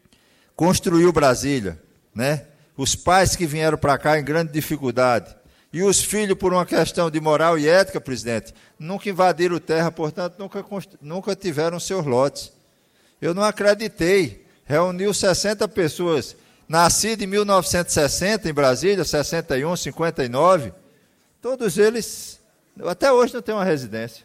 construiu Brasília, né? Os pais que vieram para cá em grande dificuldade, E os filhos, por uma questão de moral e ética, presidente, nunca invadiram terra, portanto, nunca, nunca tiveram seus lotes. Eu não acreditei. Reuniu sessenta pessoas, nascidas em mil novecentos e sessenta, em Brasília, sessenta e um, cinquenta e nove. Todos eles, até hoje, não têm uma residência.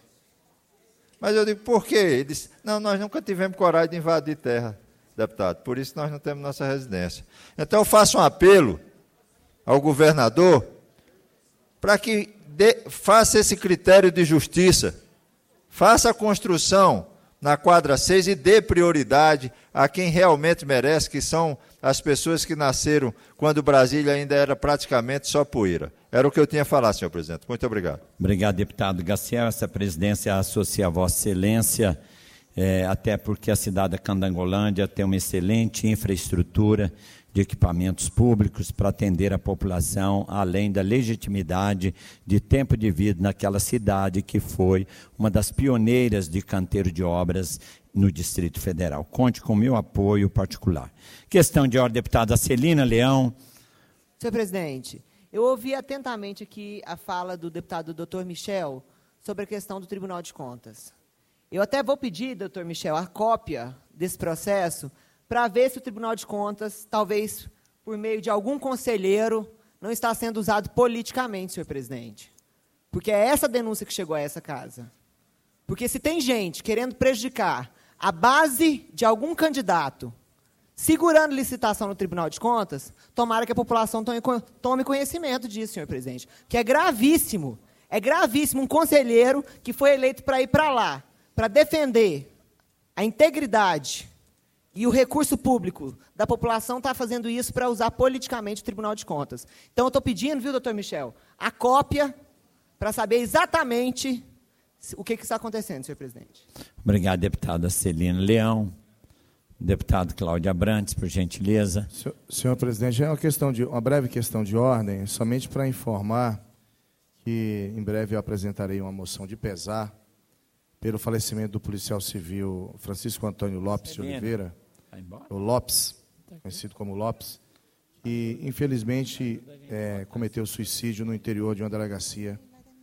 Mas eu digo, por quê? Eles, não, nós nunca tivemos coragem de invadir terra, deputado, por isso nós não temos nossa residência. Então, eu faço um apelo ao governador para que dê, faça esse critério de justiça, faça a construção na quadra seis e dê prioridade a quem realmente merece, que são as pessoas que nasceram quando Brasília ainda era praticamente só poeira. Era o que eu tinha a falar, senhor presidente. Muito obrigado. Obrigado, deputado Gaciel. Essa presidência associa a Vossa Excelência, é, até porque a cidade da Candangolândia tem uma excelente infraestrutura de equipamentos públicos para atender a população, além da legitimidade de tempo de vida naquela cidade que foi uma das pioneiras de canteiro de obras no Distrito Federal. Conte com o meu apoio particular. Questão de ordem, deputada Celina Leão. Senhor presidente, eu ouvi atentamente aqui a fala do deputado doutor Michel sobre a questão do Tribunal de Contas. Eu até vou pedir, doutor Michel, a cópia desse processo para ver se o Tribunal de Contas, talvez por meio de algum conselheiro, não está sendo usado politicamente, senhor presidente. Porque é essa denúncia que chegou a essa casa. Porque se tem gente querendo prejudicar a base de algum candidato, segurando licitação no Tribunal de Contas, tomara que a população tome conhecimento disso, senhor presidente. Que é gravíssimo, é gravíssimo um conselheiro que foi eleito para ir para lá, para defender a integridade e o recurso público da população está fazendo isso para usar politicamente o Tribunal de Contas. Então, eu estou pedindo, viu, doutor Michel, a cópia para saber exatamente o que, que está acontecendo, senhor presidente. Obrigado, deputada Celina Leão. Deputado Cláudio Abrantes, por gentileza. Senhor, senhor presidente, é uma, questão de, uma breve questão de ordem, somente para informar que em breve eu apresentarei uma moção de pesar pelo falecimento do policial civil Francisco Antônio Lopes de Oliveira, o Lopes, conhecido como Lopes, que infelizmente é, cometeu suicídio no interior de uma delegacia.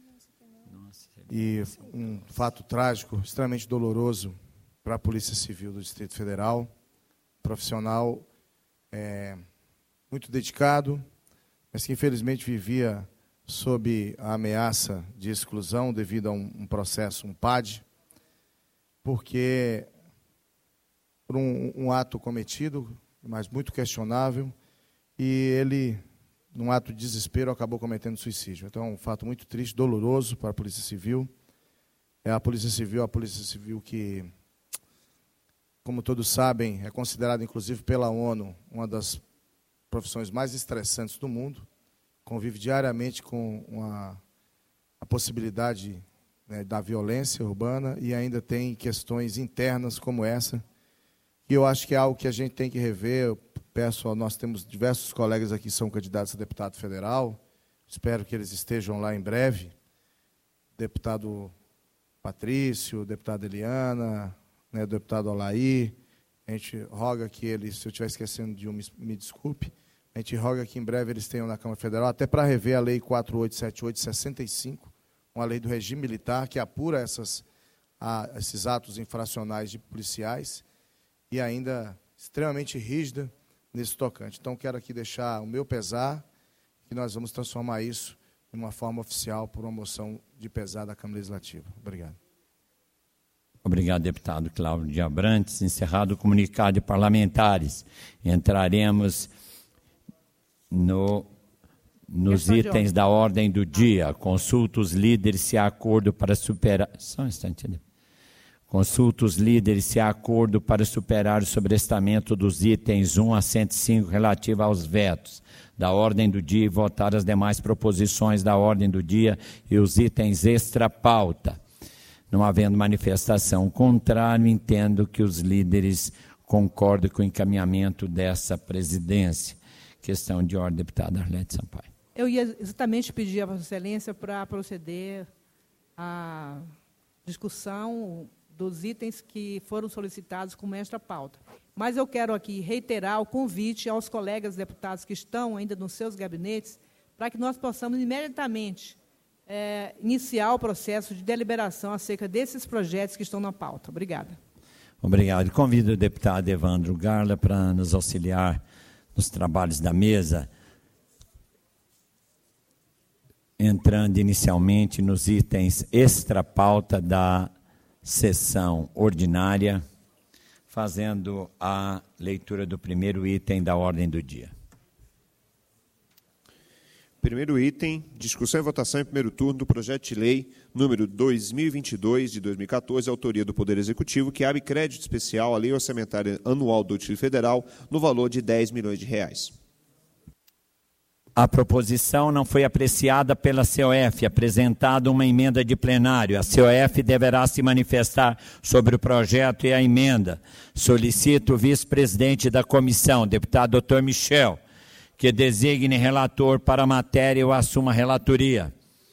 E um fato trágico, extremamente doloroso para a Polícia Civil do Distrito Federal, profissional é, muito dedicado, mas que infelizmente vivia sob a ameaça de exclusão devido a um, um processo, um P A D, porque por um, um ato cometido, mas muito questionável, e ele, num ato de desespero, acabou cometendo suicídio. Então, é um fato muito triste, doloroso para a Polícia Civil. É a Polícia Civil, a Polícia Civil que, como todos sabem, é considerada, inclusive, pela ONU, uma das profissões mais estressantes do mundo, convive diariamente com uma, a possibilidade, né, da violência urbana e ainda tem questões internas como essa, e eu acho que é algo que a gente tem que rever. Eu peço, nós temos diversos colegas aqui que são candidatos a deputado federal, espero que eles estejam lá em breve, deputado Patrício, deputada Eliana, né, deputado Alaí, a gente roga que eles, se eu estiver esquecendo de um, me, me desculpe, a gente roga que em breve eles tenham na Câmara Federal, até para rever a Lei quatro mil oitocentos e setenta e oito de sessenta e cinco, uma lei do regime militar que apura essas, a, esses atos infracionais de policiais e ainda extremamente rígida nesse tocante. Então, quero aqui deixar o meu pesar, que nós vamos transformar isso em uma forma oficial por uma moção de pesar da Câmara Legislativa. Obrigado. Obrigado, deputado Cláudio de Abrantes. Encerrado o comunicado de parlamentares. Entraremos no, nos itens da ordem do dia. Consulta os líderes se há acordo para superar... Só um instante. Consulta os líderes se há acordo para superar o sobrestamento dos itens um a cento e cinco relativo aos vetos da ordem do dia e votar as demais proposições da ordem do dia e os itens extra-pauta. Não havendo manifestação contrária, entendo que os líderes concordam com o encaminhamento dessa presidência. Questão de ordem, deputada Arlete Sampaio. Eu ia exatamente pedir a Vossa Excelência para proceder à discussão dos itens que foram solicitados como extra-pauta. Mas eu quero aqui reiterar o convite aos colegas deputados que estão ainda nos seus gabinetes para que nós possamos imediatamente é, iniciar o processo de deliberação acerca desses projetos que estão na pauta. Obrigada. Obrigado. Convido o deputado Evandro Garla para nos auxiliar nos trabalhos da mesa, entrando inicialmente nos itens extra-pauta da sessão ordinária, fazendo a leitura do primeiro item da ordem do dia. Primeiro item, discussão e votação em primeiro turno do projeto de lei número dois mil e vinte e dois, de dois mil e quatorze, autoria do Poder Executivo, que abre crédito especial à Lei Orçamentária Anual do Distrito Federal no valor de dez milhões de reais. A proposição não foi apreciada pela C O F, apresentada uma emenda de plenário. A C O F deverá se manifestar sobre o projeto e a emenda. Solicito o vice-presidente da comissão, deputado doutor Michel, que designe relator para a matéria ou assuma a relatoria.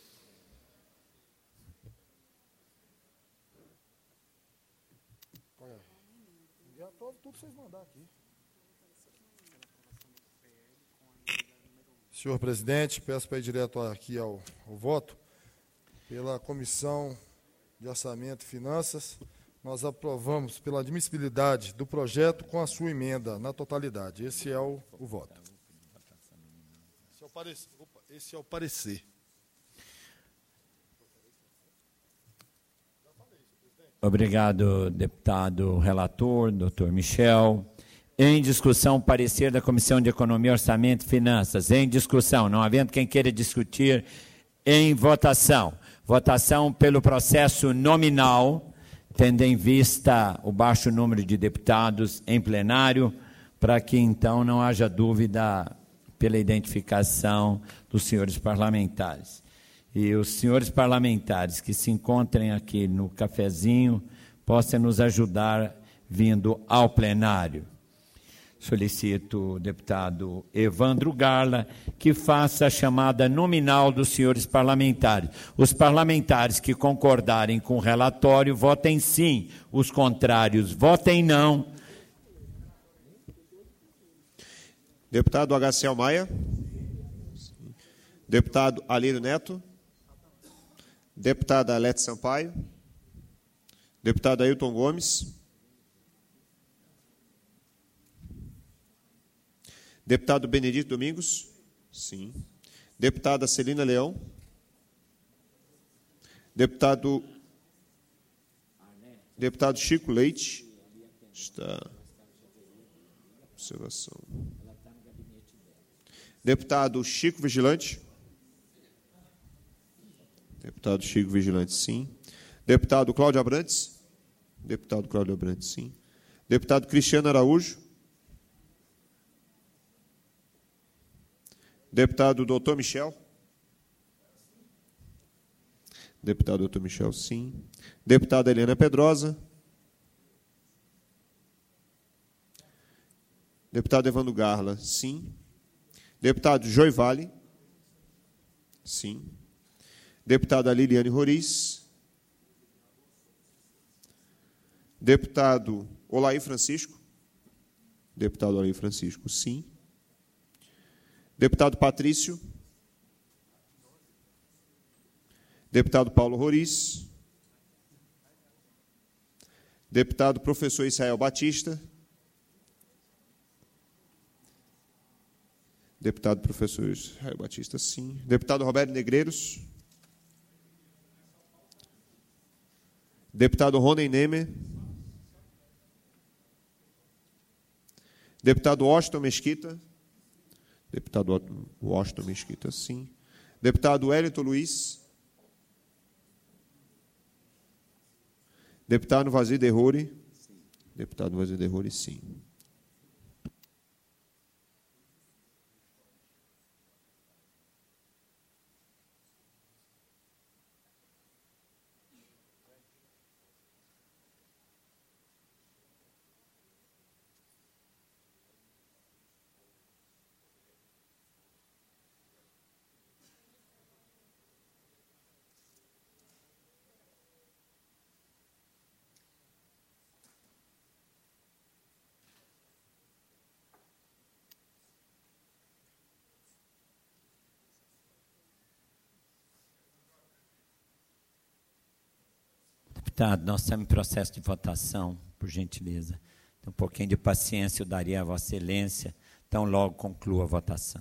Senhor presidente, peço para ir direto aqui ao, ao voto. Pela Comissão de Orçamento e Finanças, nós aprovamos pela admissibilidade do projeto com a sua emenda na totalidade. Esse é o, o voto. Esse é o parecer. Opa, esse é o parecer. Obrigado, deputado relator, doutor Michel. Em discussão, parecer da Comissão de Economia, Orçamento e Finanças. Em discussão, não havendo quem queira discutir, em votação. Votação pelo processo nominal, tendo em vista o baixo número de deputados em plenário, para que então não haja dúvida pela identificação dos senhores parlamentares. E os senhores parlamentares que se encontrem aqui no cafezinho possam nos ajudar vindo ao plenário. Solicito o deputado Evandro Garla que faça a chamada nominal dos senhores parlamentares. Os parlamentares que concordarem com o relatório, votem sim. Os contrários, votem não. Deputado H C L Maia. Deputado Alírio Neto. Deputada Alete Sampaio. Deputado Ailton Gomes. Deputado Benedito Domingos? Sim. Deputada Celina Leão? Deputado, deputado Chico Leite? Está. Observação. Deputado Chico Vigilante? Deputado Chico Vigilante, sim. Deputado Cláudio Abrantes? Deputado Cláudio Abrantes, sim. Deputado Cristiano Araújo? Deputado doutor Michel? Deputado doutor Michel, sim. Deputada Helena Pedrosa? Deputado Evandro Garla, sim. Deputado Joy Vale? Sim. Deputada Liliane Roriz? Deputado Olaí Francisco? Deputado Olaí Francisco, sim. Deputado Patrício? Deputado Paulo Roriz? Deputado professor Israel Batista? Deputado professor Israel Batista, sim. Deputado Roberto Negreiros? Deputado Rony Nemer? Deputado Washington Mesquita? Deputado Washington Mesquita, sim. Deputado Wellington Luiz? Deputado Vazir Derrori? Deputado Vazir Derrori, sim. Deputado, nós estamos em processo de votação, por gentileza. Então, um pouquinho de paciência eu daria a Vossa Excelência, então logo conclua a votação.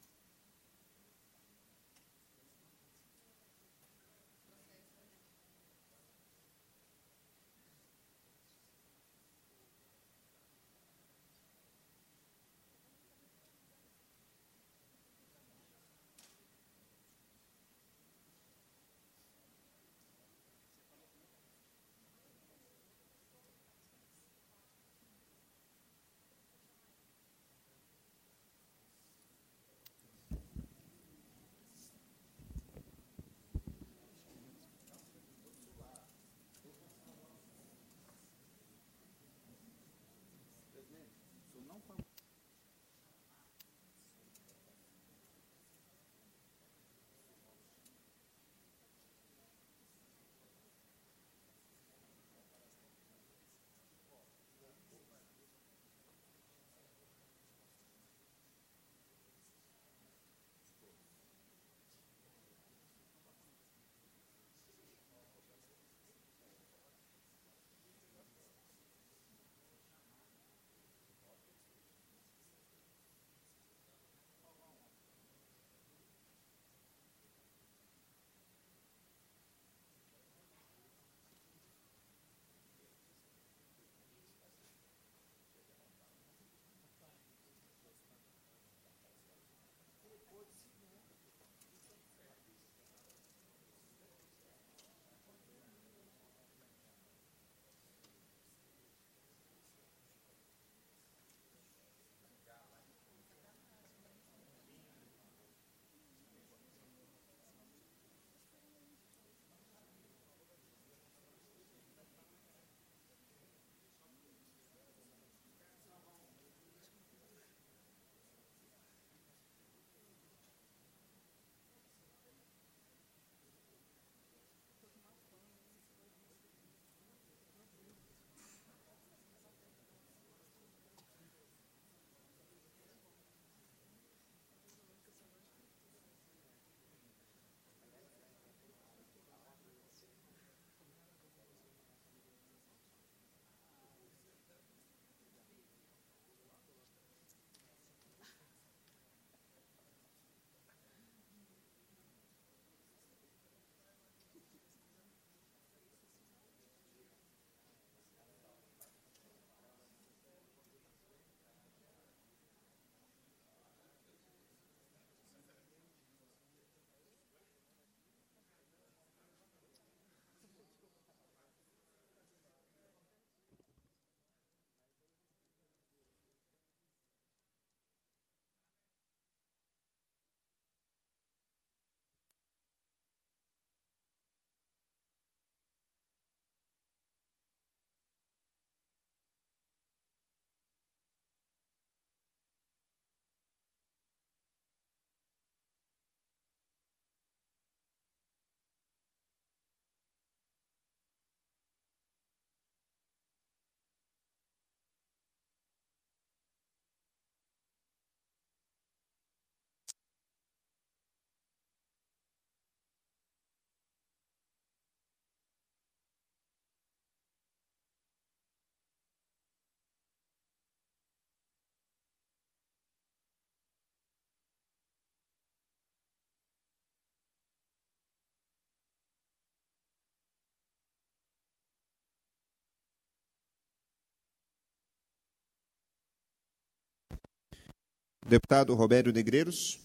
Deputado Robério Negreiros.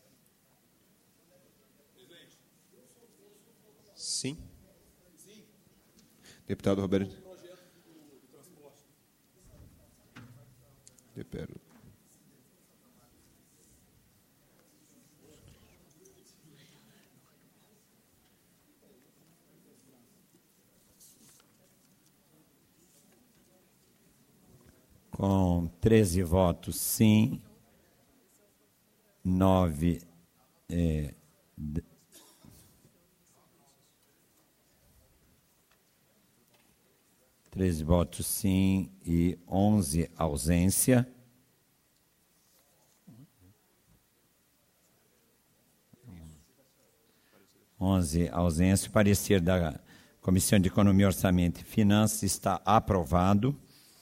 Sim. Deputado Robério. Deputado. Com treze votos sim, nove é, treze votos sim e onze ausência. onze ausência. O parecer da Comissão de Economia, Orçamento e Finanças, está aprovado.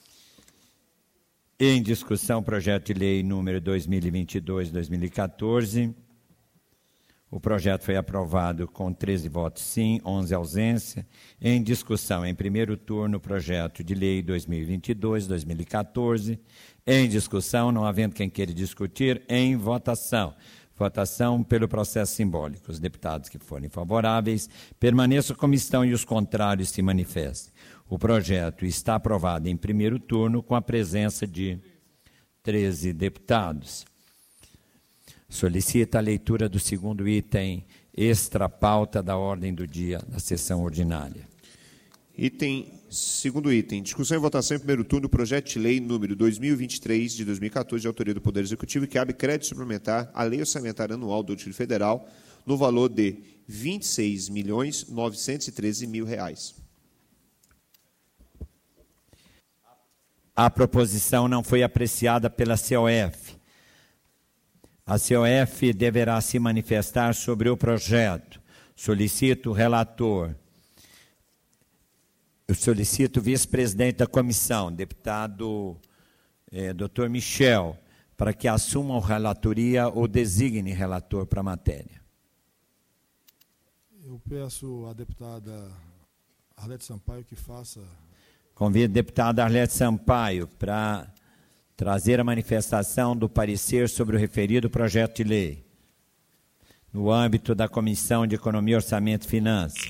Em discussão, projeto de lei número dois mil e vinte e dois, dois mil e quatorze. O projeto foi aprovado com treze votos sim, onze ausências. Em discussão, em primeiro turno, projeto de lei dois mil e vinte e dois, dois mil e quatorze. Em discussão, não havendo quem queira discutir, em votação. Votação pelo processo simbólico. Os deputados que forem favoráveis permaneçam como estão e os contrários se manifestem. O projeto está aprovado em primeiro turno com a presença de treze deputados. Solicita a leitura do segundo item extra pauta da ordem do dia da sessão ordinária. Item, segundo item, discussão e votação em primeiro turno do projeto de lei número dois mil e vinte e três, de dois mil e quatorze, de autoria do Poder Executivo, que abre crédito suplementar à Lei Orçamentária Anual do Distrito Federal no valor de vinte e seis milhões novecentos e treze mil reais. A proposição não foi apreciada pela C O F. A C O F deverá se manifestar sobre o projeto. Solicito o relator. Eu solicito o vice-presidente da comissão, deputado eh, doutor Michel, para que assuma a relatoria ou designe relator para a matéria. Eu peço à deputada Arlete Sampaio que faça... Convido a deputada Arlete Sampaio para trazer a manifestação do parecer sobre o referido projeto de lei, no âmbito da Comissão de Economia, Orçamento e Finanças.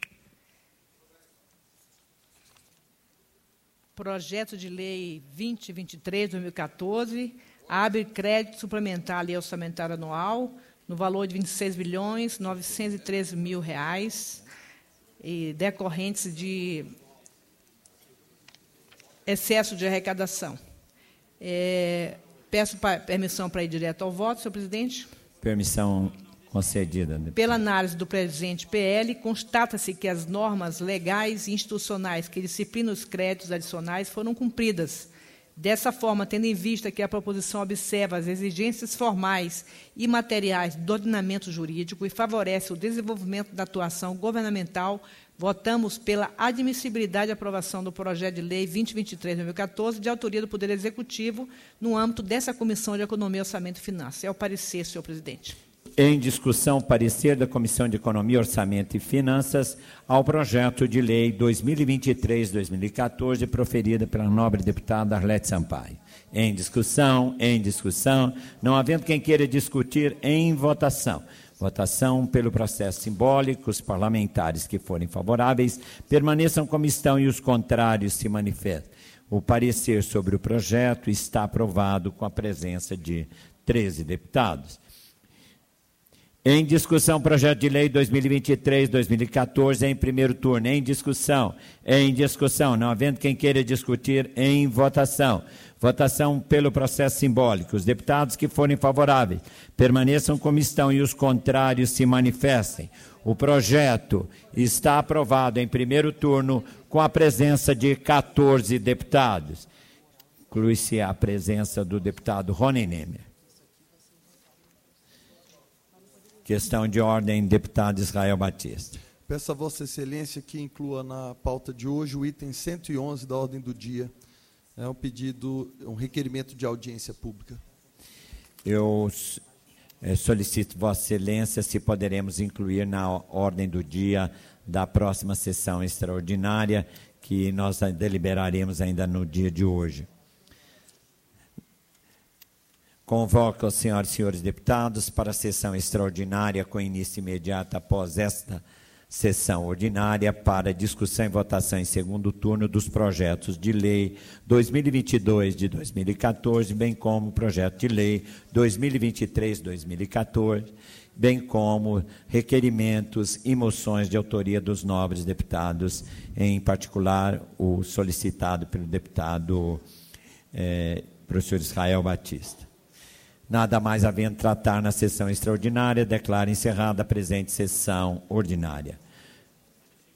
Projeto de Lei vinte e vinte e três, dois mil e quatorze, abre crédito suplementar à Lei Orçamentária Anual, no valor de vinte e seis milhões novecentos e treze mil reais, e decorrentes de excesso de arrecadação. É, peço pa, permissão para ir direto ao voto, senhor presidente. Permissão concedida. Deputado. Pela análise do presente P L, constata-se que as normas legais e institucionais que disciplinam os créditos adicionais foram cumpridas. Dessa forma, tendo em vista que a proposição observa as exigências formais e materiais do ordenamento jurídico e favorece o desenvolvimento da atuação governamental, votamos pela admissibilidade e aprovação do projeto de lei vinte e vinte e três, dois mil e quatorze, de autoria do Poder Executivo, no âmbito dessa Comissão de Economia, Orçamento e Finanças. É o parecer, senhor presidente. Em discussão, parecer da Comissão de Economia, Orçamento e Finanças ao projeto de lei dois mil e vinte e três, dois mil e quatorze, proferida pela nobre deputada Arlete Sampaio. Em discussão, em discussão, não havendo quem queira discutir, em votação. Votação pelo processo simbólico. Os parlamentares que forem favoráveis permaneçam como estão e os contrários se manifestem. O parecer sobre o projeto está aprovado com a presença de treze deputados. Em discussão, projeto de lei dois mil e vinte e três, dois mil e quatorze, em primeiro turno. Em discussão, em discussão, não havendo quem queira discutir, em votação. Votação pelo processo simbólico. Os deputados que forem favoráveis permaneçam como estão e os contrários se manifestem. O projeto está aprovado em primeiro turno com a presença de quatorze deputados. Inclui-se a presença do deputado Rony Nemer. Questão de ordem, deputado Israel Batista. Peço a Vossa Excelência que inclua na pauta de hoje o item cento e onze da ordem do dia. É um pedido, um requerimento de audiência pública. Eu é, solicito Vossa Excelência se poderemos incluir na ordem do dia da próxima sessão extraordinária, que nós deliberaremos ainda no dia de hoje. Convoco os senhoras e senhores deputados para a sessão extraordinária com início imediato após esta sessão ordinária para discussão e votação em segundo turno dos projetos de lei dois mil e vinte e dois de dois mil e quatorze, bem como o projeto de lei dois mil e vinte e três de dois mil e quatorze, bem como requerimentos e moções de autoria dos nobres deputados, em particular o solicitado pelo deputado eh, professor Israel Batista. Nada mais havendo tratar na sessão extraordinária, declaro encerrada a presente sessão ordinária.